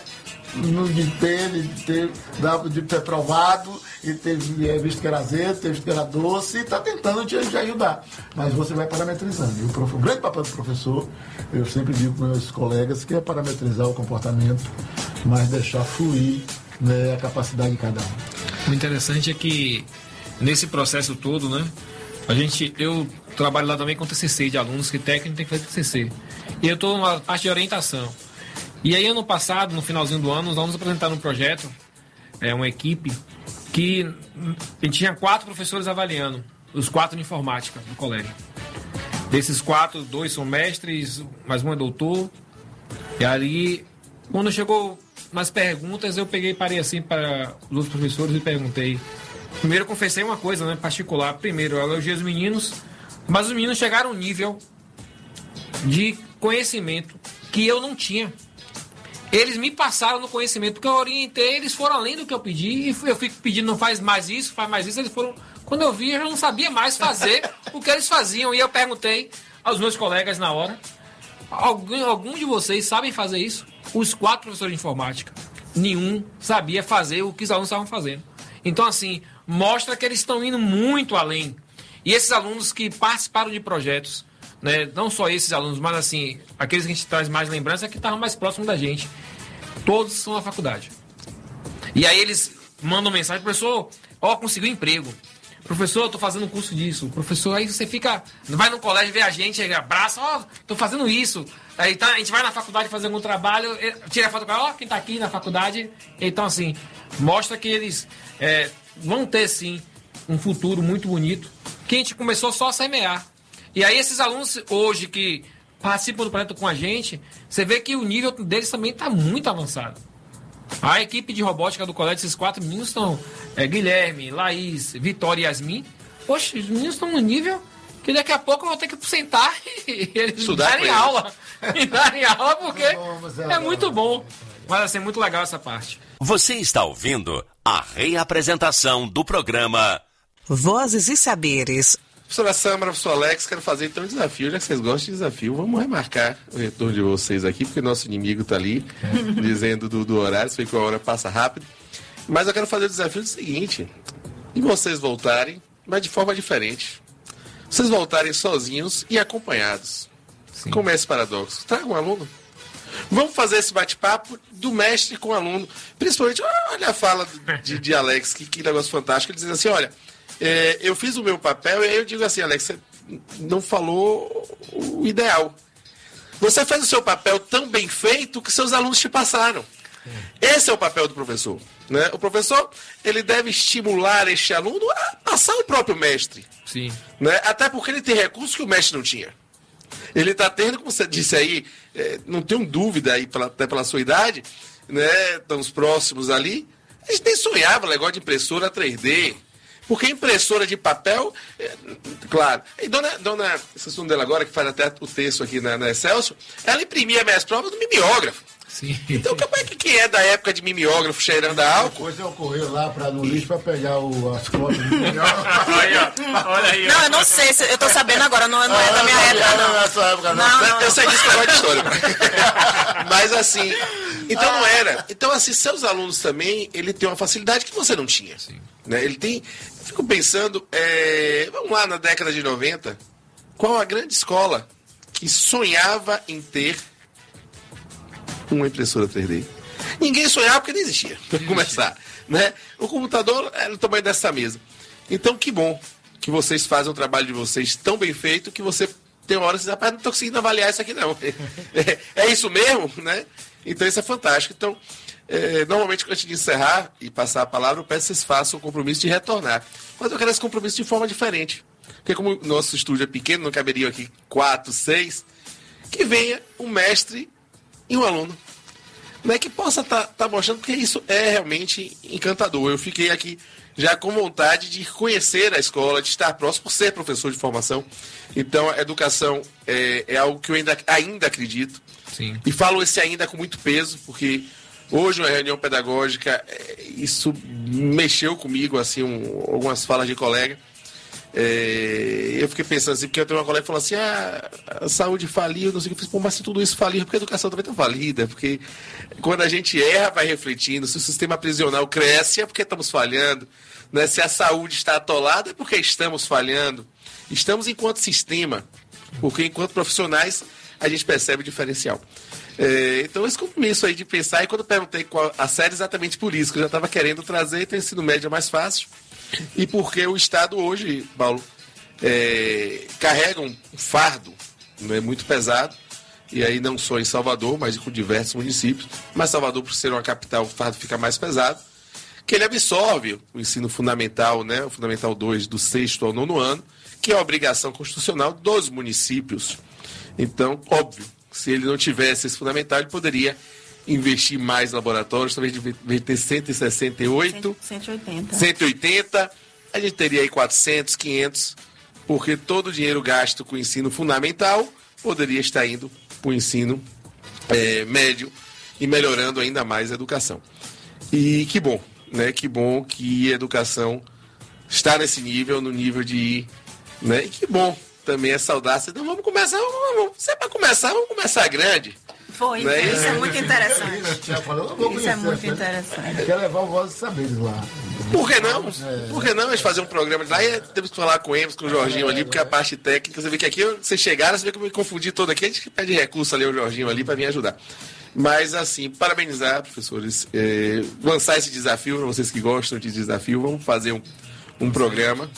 De ter, de ter, de ter provado e ter visto que era azedo, ter visto que era doce e está tentando te, te ajudar. Mas você vai parametrizando. E o, prof, o grande papel do professor, eu sempre digo para meus colegas, que é parametrizar o comportamento, mas deixar fluir, né, a capacidade de cada um. O interessante é que nesse processo todo, né, a gente, eu trabalho lá também com T C C de alunos, que técnico tem que fazer T C C. E eu estou numa parte de orientação. E aí, ano passado, no finalzinho do ano, nós vamos apresentar um projeto, é, uma equipe, que a gente tinha quatro professores avaliando, os quatro de informática do colégio. Desses quatro, dois são mestres, mais um é doutor. E ali, quando chegou nas perguntas, eu peguei e parei assim para os outros professores e perguntei. Primeiro, eu confessei uma coisa, né, particular. Primeiro, eu elogiei os meninos, mas os meninos chegaram a um nível de conhecimento que eu não tinha. Eles me passaram no conhecimento, porque eu orientei, eles foram além do que eu pedi, e eu fico pedindo, não faz mais isso, faz mais isso, eles foram... Quando eu vi, eu já não sabia mais fazer o que eles faziam, e eu perguntei aos meus colegas na hora, algum, algum de vocês sabem fazer isso? Os quatro professores de informática, nenhum sabia fazer o que os alunos estavam fazendo. Então, assim, mostra que eles estão indo muito além. E esses alunos que participaram de projetos, né, não só esses alunos, mas assim, aqueles que a gente traz mais lembrança é que estavam mais próximos da gente. Todos são da faculdade. E aí eles mandam mensagem, professor, ó, conseguiu emprego. Professor, eu tô fazendo um curso disso. Professor, aí você fica, vai no colégio, vê a gente, abraça, ó, tô fazendo isso. Aí tá, a gente vai na faculdade fazer algum trabalho, tira a foto do cara, ó, quem tá aqui na faculdade. Então, assim, mostra que eles é, vão ter, sim, um futuro muito bonito, que a gente começou só a semear. E aí esses alunos hoje que participam do projeto com a gente, você vê que o nível deles também está muito avançado. A equipe de robótica do colégio, esses quatro meninos estão, é, Guilherme, Laís, Vitória e Yasmin. Poxa, os meninos estão no nível que daqui a pouco eu vou ter que sentar e eles darem aula. E darem aula porque é muito bom. Mas assim, é muito legal essa parte. Você está ouvindo a reapresentação do programa Vozes e Saberes. Professora Samara, professor Alex, quero fazer então um desafio, já que vocês gostam de desafio, vamos remarcar o retorno de vocês aqui, porque nosso inimigo está ali, dizendo do, do horário, você vê que a hora passa rápido. Mas eu quero fazer o desafio do seguinte, e vocês voltarem, mas de forma diferente. Vocês voltarem sozinhos e acompanhados. Sim. Como é esse paradoxo? Traga um aluno. Vamos fazer esse bate-papo do mestre com o aluno. Principalmente, olha a fala de, de Alex, que, que negócio fantástico, ele diz assim, olha... É, eu fiz o meu papel e aí eu digo assim, Alex, você não falou o ideal. Você fez o seu papel tão bem feito que seus alunos te passaram. Esse é o papel do professor, né? O professor, ele deve estimular este aluno a passar o próprio mestre. Sim. Né? Até porque ele tem recursos que o mestre não tinha. Ele está tendo, como você disse aí, é, não tenho dúvida aí, pela, até pela sua idade, né? Estamos próximos ali. A gente nem sonhava negócio de impressora três D. Porque impressora de papel, é, claro. E dona, dona essa dela agora, que faz até o texto aqui na, na Excelsior, ela imprimia minhas provas do mimeógrafo. Sim. Então, como é que, que é da época de mimeógrafo cheirando a álcool? Depois eu corri lá pra, no lixo para pegar o, as fotos do mimeógrafo. Olha, olha aí. Não, eu não sei, se, eu tô sabendo agora, não, não é da minha época, não. Não é da sua época, não. Não, não. Eu sei disso que eu gosto de história. Mas Mas assim, então não era. Então assim, seus alunos também, ele tem uma facilidade que você não tinha. Sim. Né? Ele tem, fico pensando, é, vamos lá na década de noventa, qual a grande escola que sonhava em ter uma impressora três D? Ninguém sonhava porque não existia, para começar. Né? O computador era o tamanho dessa mesa. Então, que bom que vocês fazem o trabalho de vocês tão bem feito que você tem uma hora que você diz, rapaz, não estou conseguindo avaliar isso aqui não. É, é isso mesmo, né? Então, isso é fantástico. Então, é, normalmente, antes de encerrar e passar a palavra, eu peço que vocês façam o compromisso de retornar. Mas eu quero esse compromisso de forma diferente. Porque como o nosso estúdio é pequeno, não caberiam aqui quatro, seis, que venha um mestre e um aluno. Né, que possa estar tá, tá mostrando, porque isso é realmente encantador. Eu fiquei aqui já com vontade de conhecer a escola, de estar próximo, por ser professor de formação. Então, a educação é, é algo que eu ainda, ainda acredito. Sim. E falo esse ainda com muito peso, porque hoje, uma reunião pedagógica, isso mexeu comigo, assim, um, algumas falas de colega. É, eu fiquei pensando assim, porque eu tenho uma colega que falou assim, ah, a saúde faliu, não sei o que. Eu falei, pô, mas se tudo isso faliu, porque a educação também está falida, porque quando a gente erra, vai refletindo, se o sistema prisional cresce, é porque estamos falhando, né? Se a saúde está atolada, é porque estamos falhando. Estamos enquanto sistema, porque enquanto profissionais, a gente percebe o diferencial. É, então, esse compromisso aí de pensar, e quando eu perguntei qual a série, exatamente por isso, que eu já estava querendo trazer, então o ensino médio é mais fácil. E porque o Estado hoje, Paulo, é, carrega um fardo, não é muito pesado, e aí não só em Salvador, mas com diversos municípios, mas Salvador, por ser uma capital, o fardo fica mais pesado, que ele absorve o ensino fundamental, né, o Fundamental dois, do sexto ao nono ano, que é a obrigação constitucional dos municípios. Então, óbvio, se ele não tivesse esse fundamental, ele poderia investir mais laboratórios, talvez de ter cento e sessenta e oito, cento e oitenta. cento e oitenta, a gente teria aí quatrocentos, quinhentos, porque todo o dinheiro gasto com o ensino fundamental poderia estar indo para o ensino é, médio e melhorando ainda mais a educação. E que bom, né? Que bom que a educação está nesse nível, no nível de ir, né? E que bom também essa audácia. Então vamos começar, vamos, vamos, se é para começar, vamos começar grande. Foi, Não é isso isso? é muito interessante. Isso Isso é muito interessante. Quer levar o Voz dos Saberes lá. Por que não? Por que não a gente fazer um programa de lá e temos que falar com eles, com o Jorginho ali, porque a parte técnica, você vê que aqui, vocês chegaram, você vê que eu me confundi todo aqui, a gente pede recurso ali, o Jorginho ali, para vir ajudar. Mas, assim, parabenizar, professores, é, lançar esse desafio, para vocês que gostam de desafio, vamos fazer um, um programa,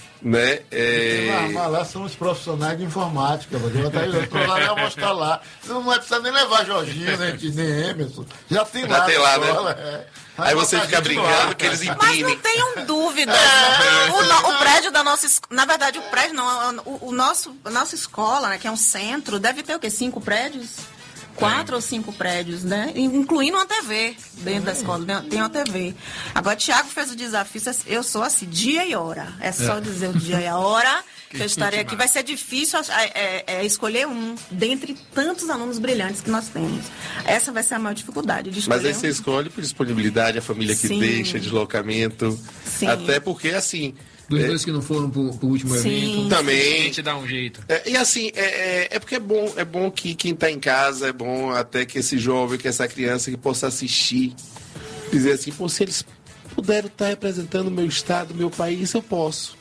né? É... Mas, mas lá são os profissionais de informática, mas eu vou mostrar lá. Não vai precisar nem levar Jorginho, nem, nem Emerson. Já tem Já lá. tem lá, escola, né? É. Aí você fica brincando que eles Mas imprimem. não tenham dúvidas. É, o, no- o prédio da nossa escola, na verdade, o prédio não, o, o nosso, a nossa escola, né, que é um centro, deve ter o quê? Cinco prédios? Quatro ou cinco prédios, né? Incluindo uma T V dentro da escola, né? Tem uma T V. Agora, Thiago fez o desafio, eu sou assim, dia e hora. É só é. dizer o dia e a hora que, que eu estarei aqui. Vai ser difícil é, é, é, escolher um, dentre tantos alunos brilhantes que nós temos. Essa vai ser a maior dificuldade de escolher. Mas aí você um. escolhe por disponibilidade, a família que Sim. deixa, deslocamento. Sim. Até porque, assim... Dos é, dois que não foram pro, pro último Sim. evento. Também. A gente dá um jeito. É, e assim, é, é, é porque é bom, é bom que quem está em casa, é bom até que esse jovem, que essa criança que possa assistir, dizer assim, pô, se eles puderam estar representando o meu estado, o meu país, eu posso.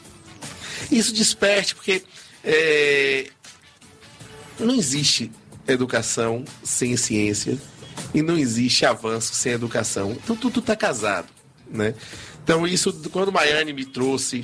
Isso desperte, porque é, não existe educação sem ciência e não existe avanço sem educação. Então tudo está casado, né? Então isso, quando Maiane me trouxe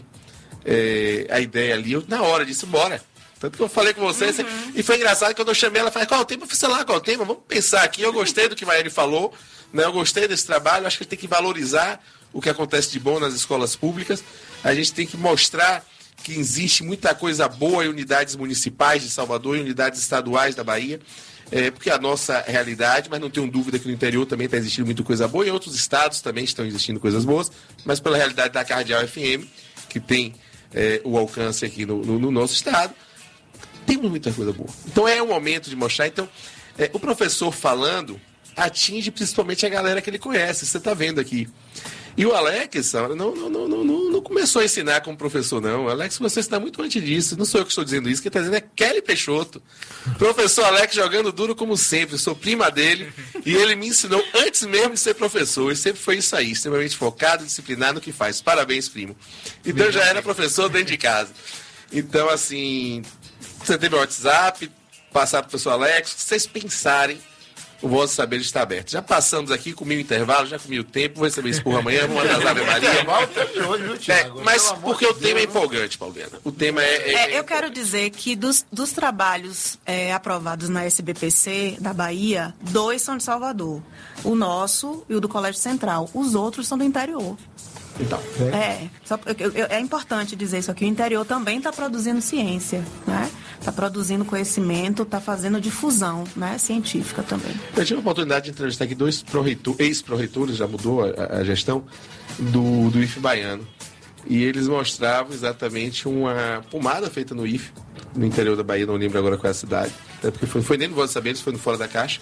É, a ideia ali, eu na hora disse, bora. Tanto que eu falei com vocês, uhum. e foi engraçado que quando eu chamei ela, falei, qual o tema? Eu falei, sei lá, qual o tema? Vamos pensar aqui. Eu gostei do que a Maiane falou, né? Eu gostei desse trabalho, acho que a gente tem que valorizar o que acontece de bom nas escolas públicas, a gente tem que mostrar que existe muita coisa boa em unidades municipais de Salvador, em unidades estaduais da Bahia, é, porque é a nossa realidade, mas não tenho dúvida que no interior também está existindo muita coisa boa, e em outros estados também estão existindo coisas boas, mas pela realidade da Cardeal F M, que tem É, o alcance aqui no, no, no nosso estado, temos muita coisa boa. Então é o momento de mostrar. Então, é, o professor falando atinge principalmente a galera que ele conhece, você está vendo aqui. E o Alex não, não, não, não, não começou a ensinar como professor, não. O Alex começou a ensinar muito antes disso. Não sou eu que estou dizendo isso, quem está dizendo é Kelly Peixoto. Professor Alex jogando duro como sempre. Sou prima dele e ele me ensinou antes mesmo de ser professor. E sempre foi isso aí, extremamente focado, disciplinado no que faz. Parabéns, primo. Então eu já era professor dentro de casa. Então, assim, você teve o WhatsApp, passar para o professor Alex, se vocês pensarem, o Voz do Saber está aberto. Já passamos aqui, comi o intervalo, já comi o tempo, vou receber esporro amanhã, vamos atrasar a Ave Maria. É, mas porque o tema é empolgante, Pauliana. O tema é... é, é é eu quero dizer que dos, dos trabalhos é, aprovados na S B P C da Bahia, dois são de Salvador. O nosso e o do Colégio Central. Os outros são do interior. Então, é, só, eu, eu, é importante dizer isso aqui. O interior também está produzindo ciência, né? Está produzindo conhecimento, está fazendo difusão, né? Científica também. Eu tive a oportunidade de entrevistar aqui dois pró-reitor, ex-pró-reitores, já mudou a, a gestão, do, do I F baiano. E eles mostravam exatamente uma pomada feita no I F, no interior da Bahia, não lembro agora qual é a cidade, até porque foi, foi nem no Voz dos Saberes, foi no Fora da Caixa.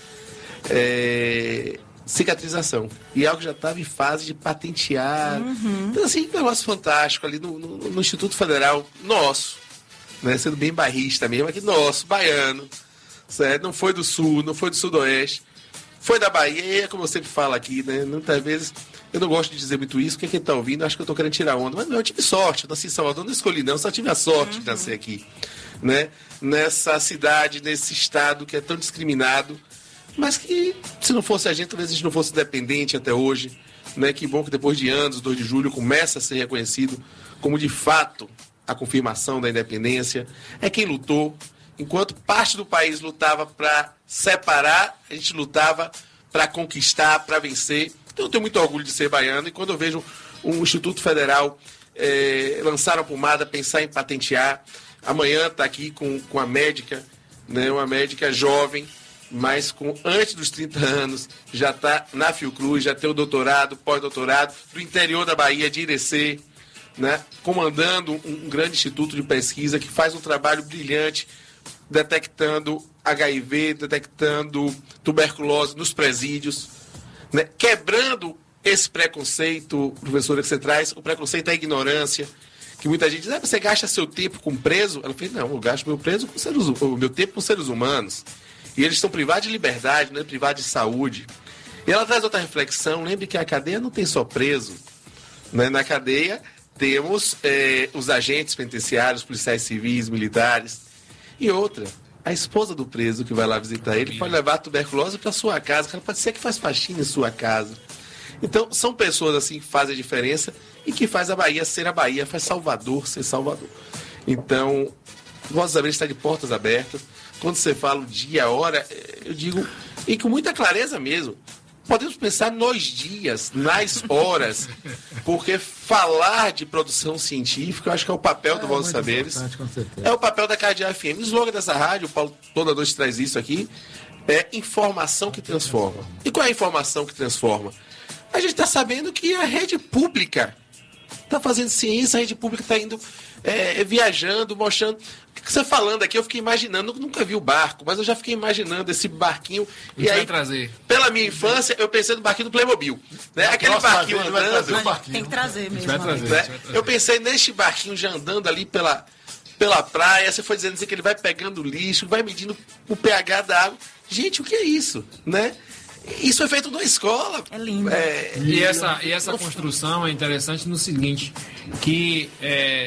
É... cicatrização. E algo já estava em fase de patentear. Uhum. Então, assim, um negócio fantástico ali no, no, no Instituto Federal nosso, né? Sendo bem bairrista mesmo, aqui nosso, baiano, certo? Não foi do Sul, não foi do Sudoeste, foi da Bahia, e é como eu sempre falo aqui, né? Muitas vezes, eu não gosto de dizer muito isso, porque quem está ouvindo, acho que eu estou querendo tirar onda, mas não, eu tive sorte, eu nasci em Salvador, não escolhi não, só tive a sorte uhum. de nascer aqui, né? Nessa cidade, nesse estado que é tão discriminado, mas que, se não fosse a gente, talvez a gente não fosse dependente até hoje, né? Que bom que depois de anos, dois de julho, começa a ser reconhecido como, de fato, a confirmação da independência. É quem lutou. Enquanto parte do país lutava para separar, a gente lutava para conquistar, para vencer. Então eu tenho muito orgulho de ser baiano, e quando eu vejo um Instituto Federal é, lançar a pomada, pensar em patentear, amanhã está aqui com, com a médica, né? Uma médica jovem, mas com antes dos trinta anos, já está na Fiocruz, já tem o doutorado, pós-doutorado, do interior da Bahia, de Irecê, né, comandando um, um grande instituto de pesquisa que faz um trabalho brilhante, detectando H I V, detectando tuberculose nos presídios, né, quebrando esse preconceito, professora, que você traz, o preconceito é a ignorância, que muita gente diz, ah, você gasta seu tempo com preso? Ela fala, não, eu gasto meu, preso com seres, o meu tempo com seres humanos. E eles estão privados de liberdade, não é privados de saúde. E ela traz outra reflexão. Lembre que a cadeia não tem só preso, né? Na cadeia temos é, os agentes penitenciários, policiais civis, militares. E outra, a esposa do preso que vai lá visitar ele pode levar a tuberculose para sua casa. Ela pode ser que faz faxina em sua casa. Então, são pessoas assim que fazem a diferença e que faz a Bahia ser a Bahia, faz Salvador ser Salvador. Então, o Voz dos Saberes está de portas abertas. Quando você fala o dia, a hora, eu digo, e com muita clareza mesmo, podemos pensar nos dias, nas horas, porque falar de produção científica, eu acho que é o papel é, do Voz dos Saberes, é o papel da Cardeal F M. O slogan dessa rádio, o Paulo toda noite traz isso aqui, é informação que transforma. E qual é a informação que transforma? A gente está sabendo que a rede pública está fazendo ciência, a rede pública está indo é, viajando, mostrando. O que você falando aqui, eu fiquei imaginando, eu nunca vi o barco, mas eu já fiquei imaginando esse barquinho. E aí, trazer. Pela minha infância, eu pensei no barquinho do Playmobil. Né? Aquele barquinho andando. Barquinho. Tem que trazer mesmo. Vai trazer, né? vai trazer. Eu pensei neste barquinho já andando ali pela, pela praia. Você foi dizendo assim, que ele vai pegando lixo, vai medindo o pH da água. Gente, o que é isso? Né? Isso é feito numa escola. É lindo. É, e essa, e essa construção é interessante no seguinte, que é,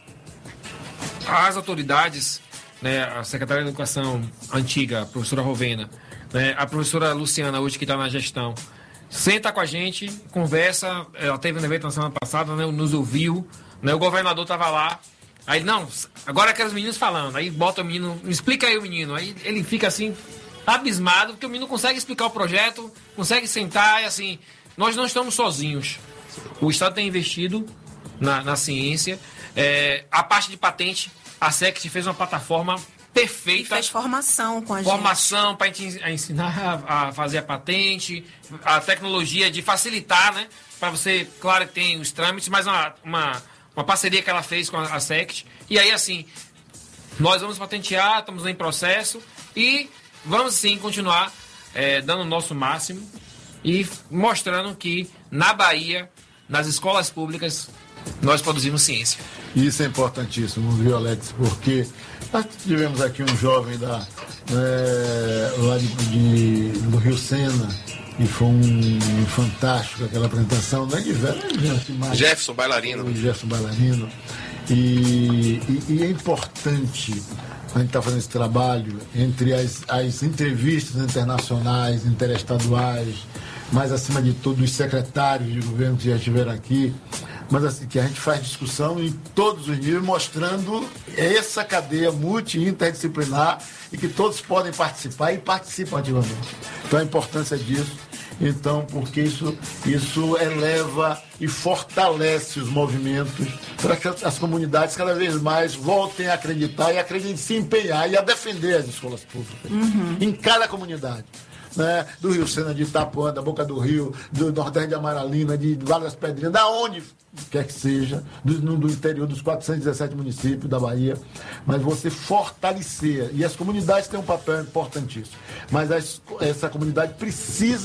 as autoridades, né, a secretária de Educação antiga, a professora Rovena, né, a professora Luciana, hoje que está na gestão, senta com a gente, conversa, ela teve um evento na semana passada, né, nos ouviu, né, o governador estava lá, aí, não, agora quero os meninos falando, aí bota o menino, me explica aí o menino, aí ele fica assim, abismado, porque o menino consegue explicar o projeto, consegue sentar e assim, nós não estamos sozinhos. O Estado tem investido na, na ciência. É, a parte de patente, a SECT fez uma plataforma perfeita. E fez formação com a gente. Formação para ensinar a fazer a patente, a tecnologia de facilitar, né? Para você, claro que tem os trâmites, mas uma, uma, uma parceria que ela fez com a, a SECT. E aí, assim, nós vamos patentear, estamos em processo e vamos sim continuar é, dando o nosso máximo e mostrando que na Bahia nas escolas públicas, nós produzimos ciência. Isso é importantíssimo, viu, Alex? Porque nós tivemos aqui um jovem da, é, lá de, de, do Rio Sena, e foi um, um fantástico aquela apresentação, não é de velho, é de Jefferson Bailarino. O Jefferson Bailarino. E, e, e é importante a gente estar tá fazendo esse trabalho entre as, as entrevistas internacionais, interestaduais, mas acima de tudo os secretários de governo que já estiveram aqui, mas assim, que a gente faz discussão em todos os níveis, mostrando essa cadeia multi e interdisciplinar e que todos podem participar e participam ativamente. Então a importância disso, então, porque isso, isso eleva e fortalece os movimentos para que as comunidades cada vez mais voltem a acreditar e acreditem em se empenhar e a defender as escolas públicas, uhum. em cada comunidade. Né, do Rio Sena, de Itapuã, da Boca do Rio, do Nordeste de Amaralina, de Vale das Pedrinhas, da onde quer que seja, do, do interior dos quatrocentos e dezessete municípios da Bahia, mas você fortalecer, e as comunidades têm um papel importantíssimo, mas as, essa comunidade precisa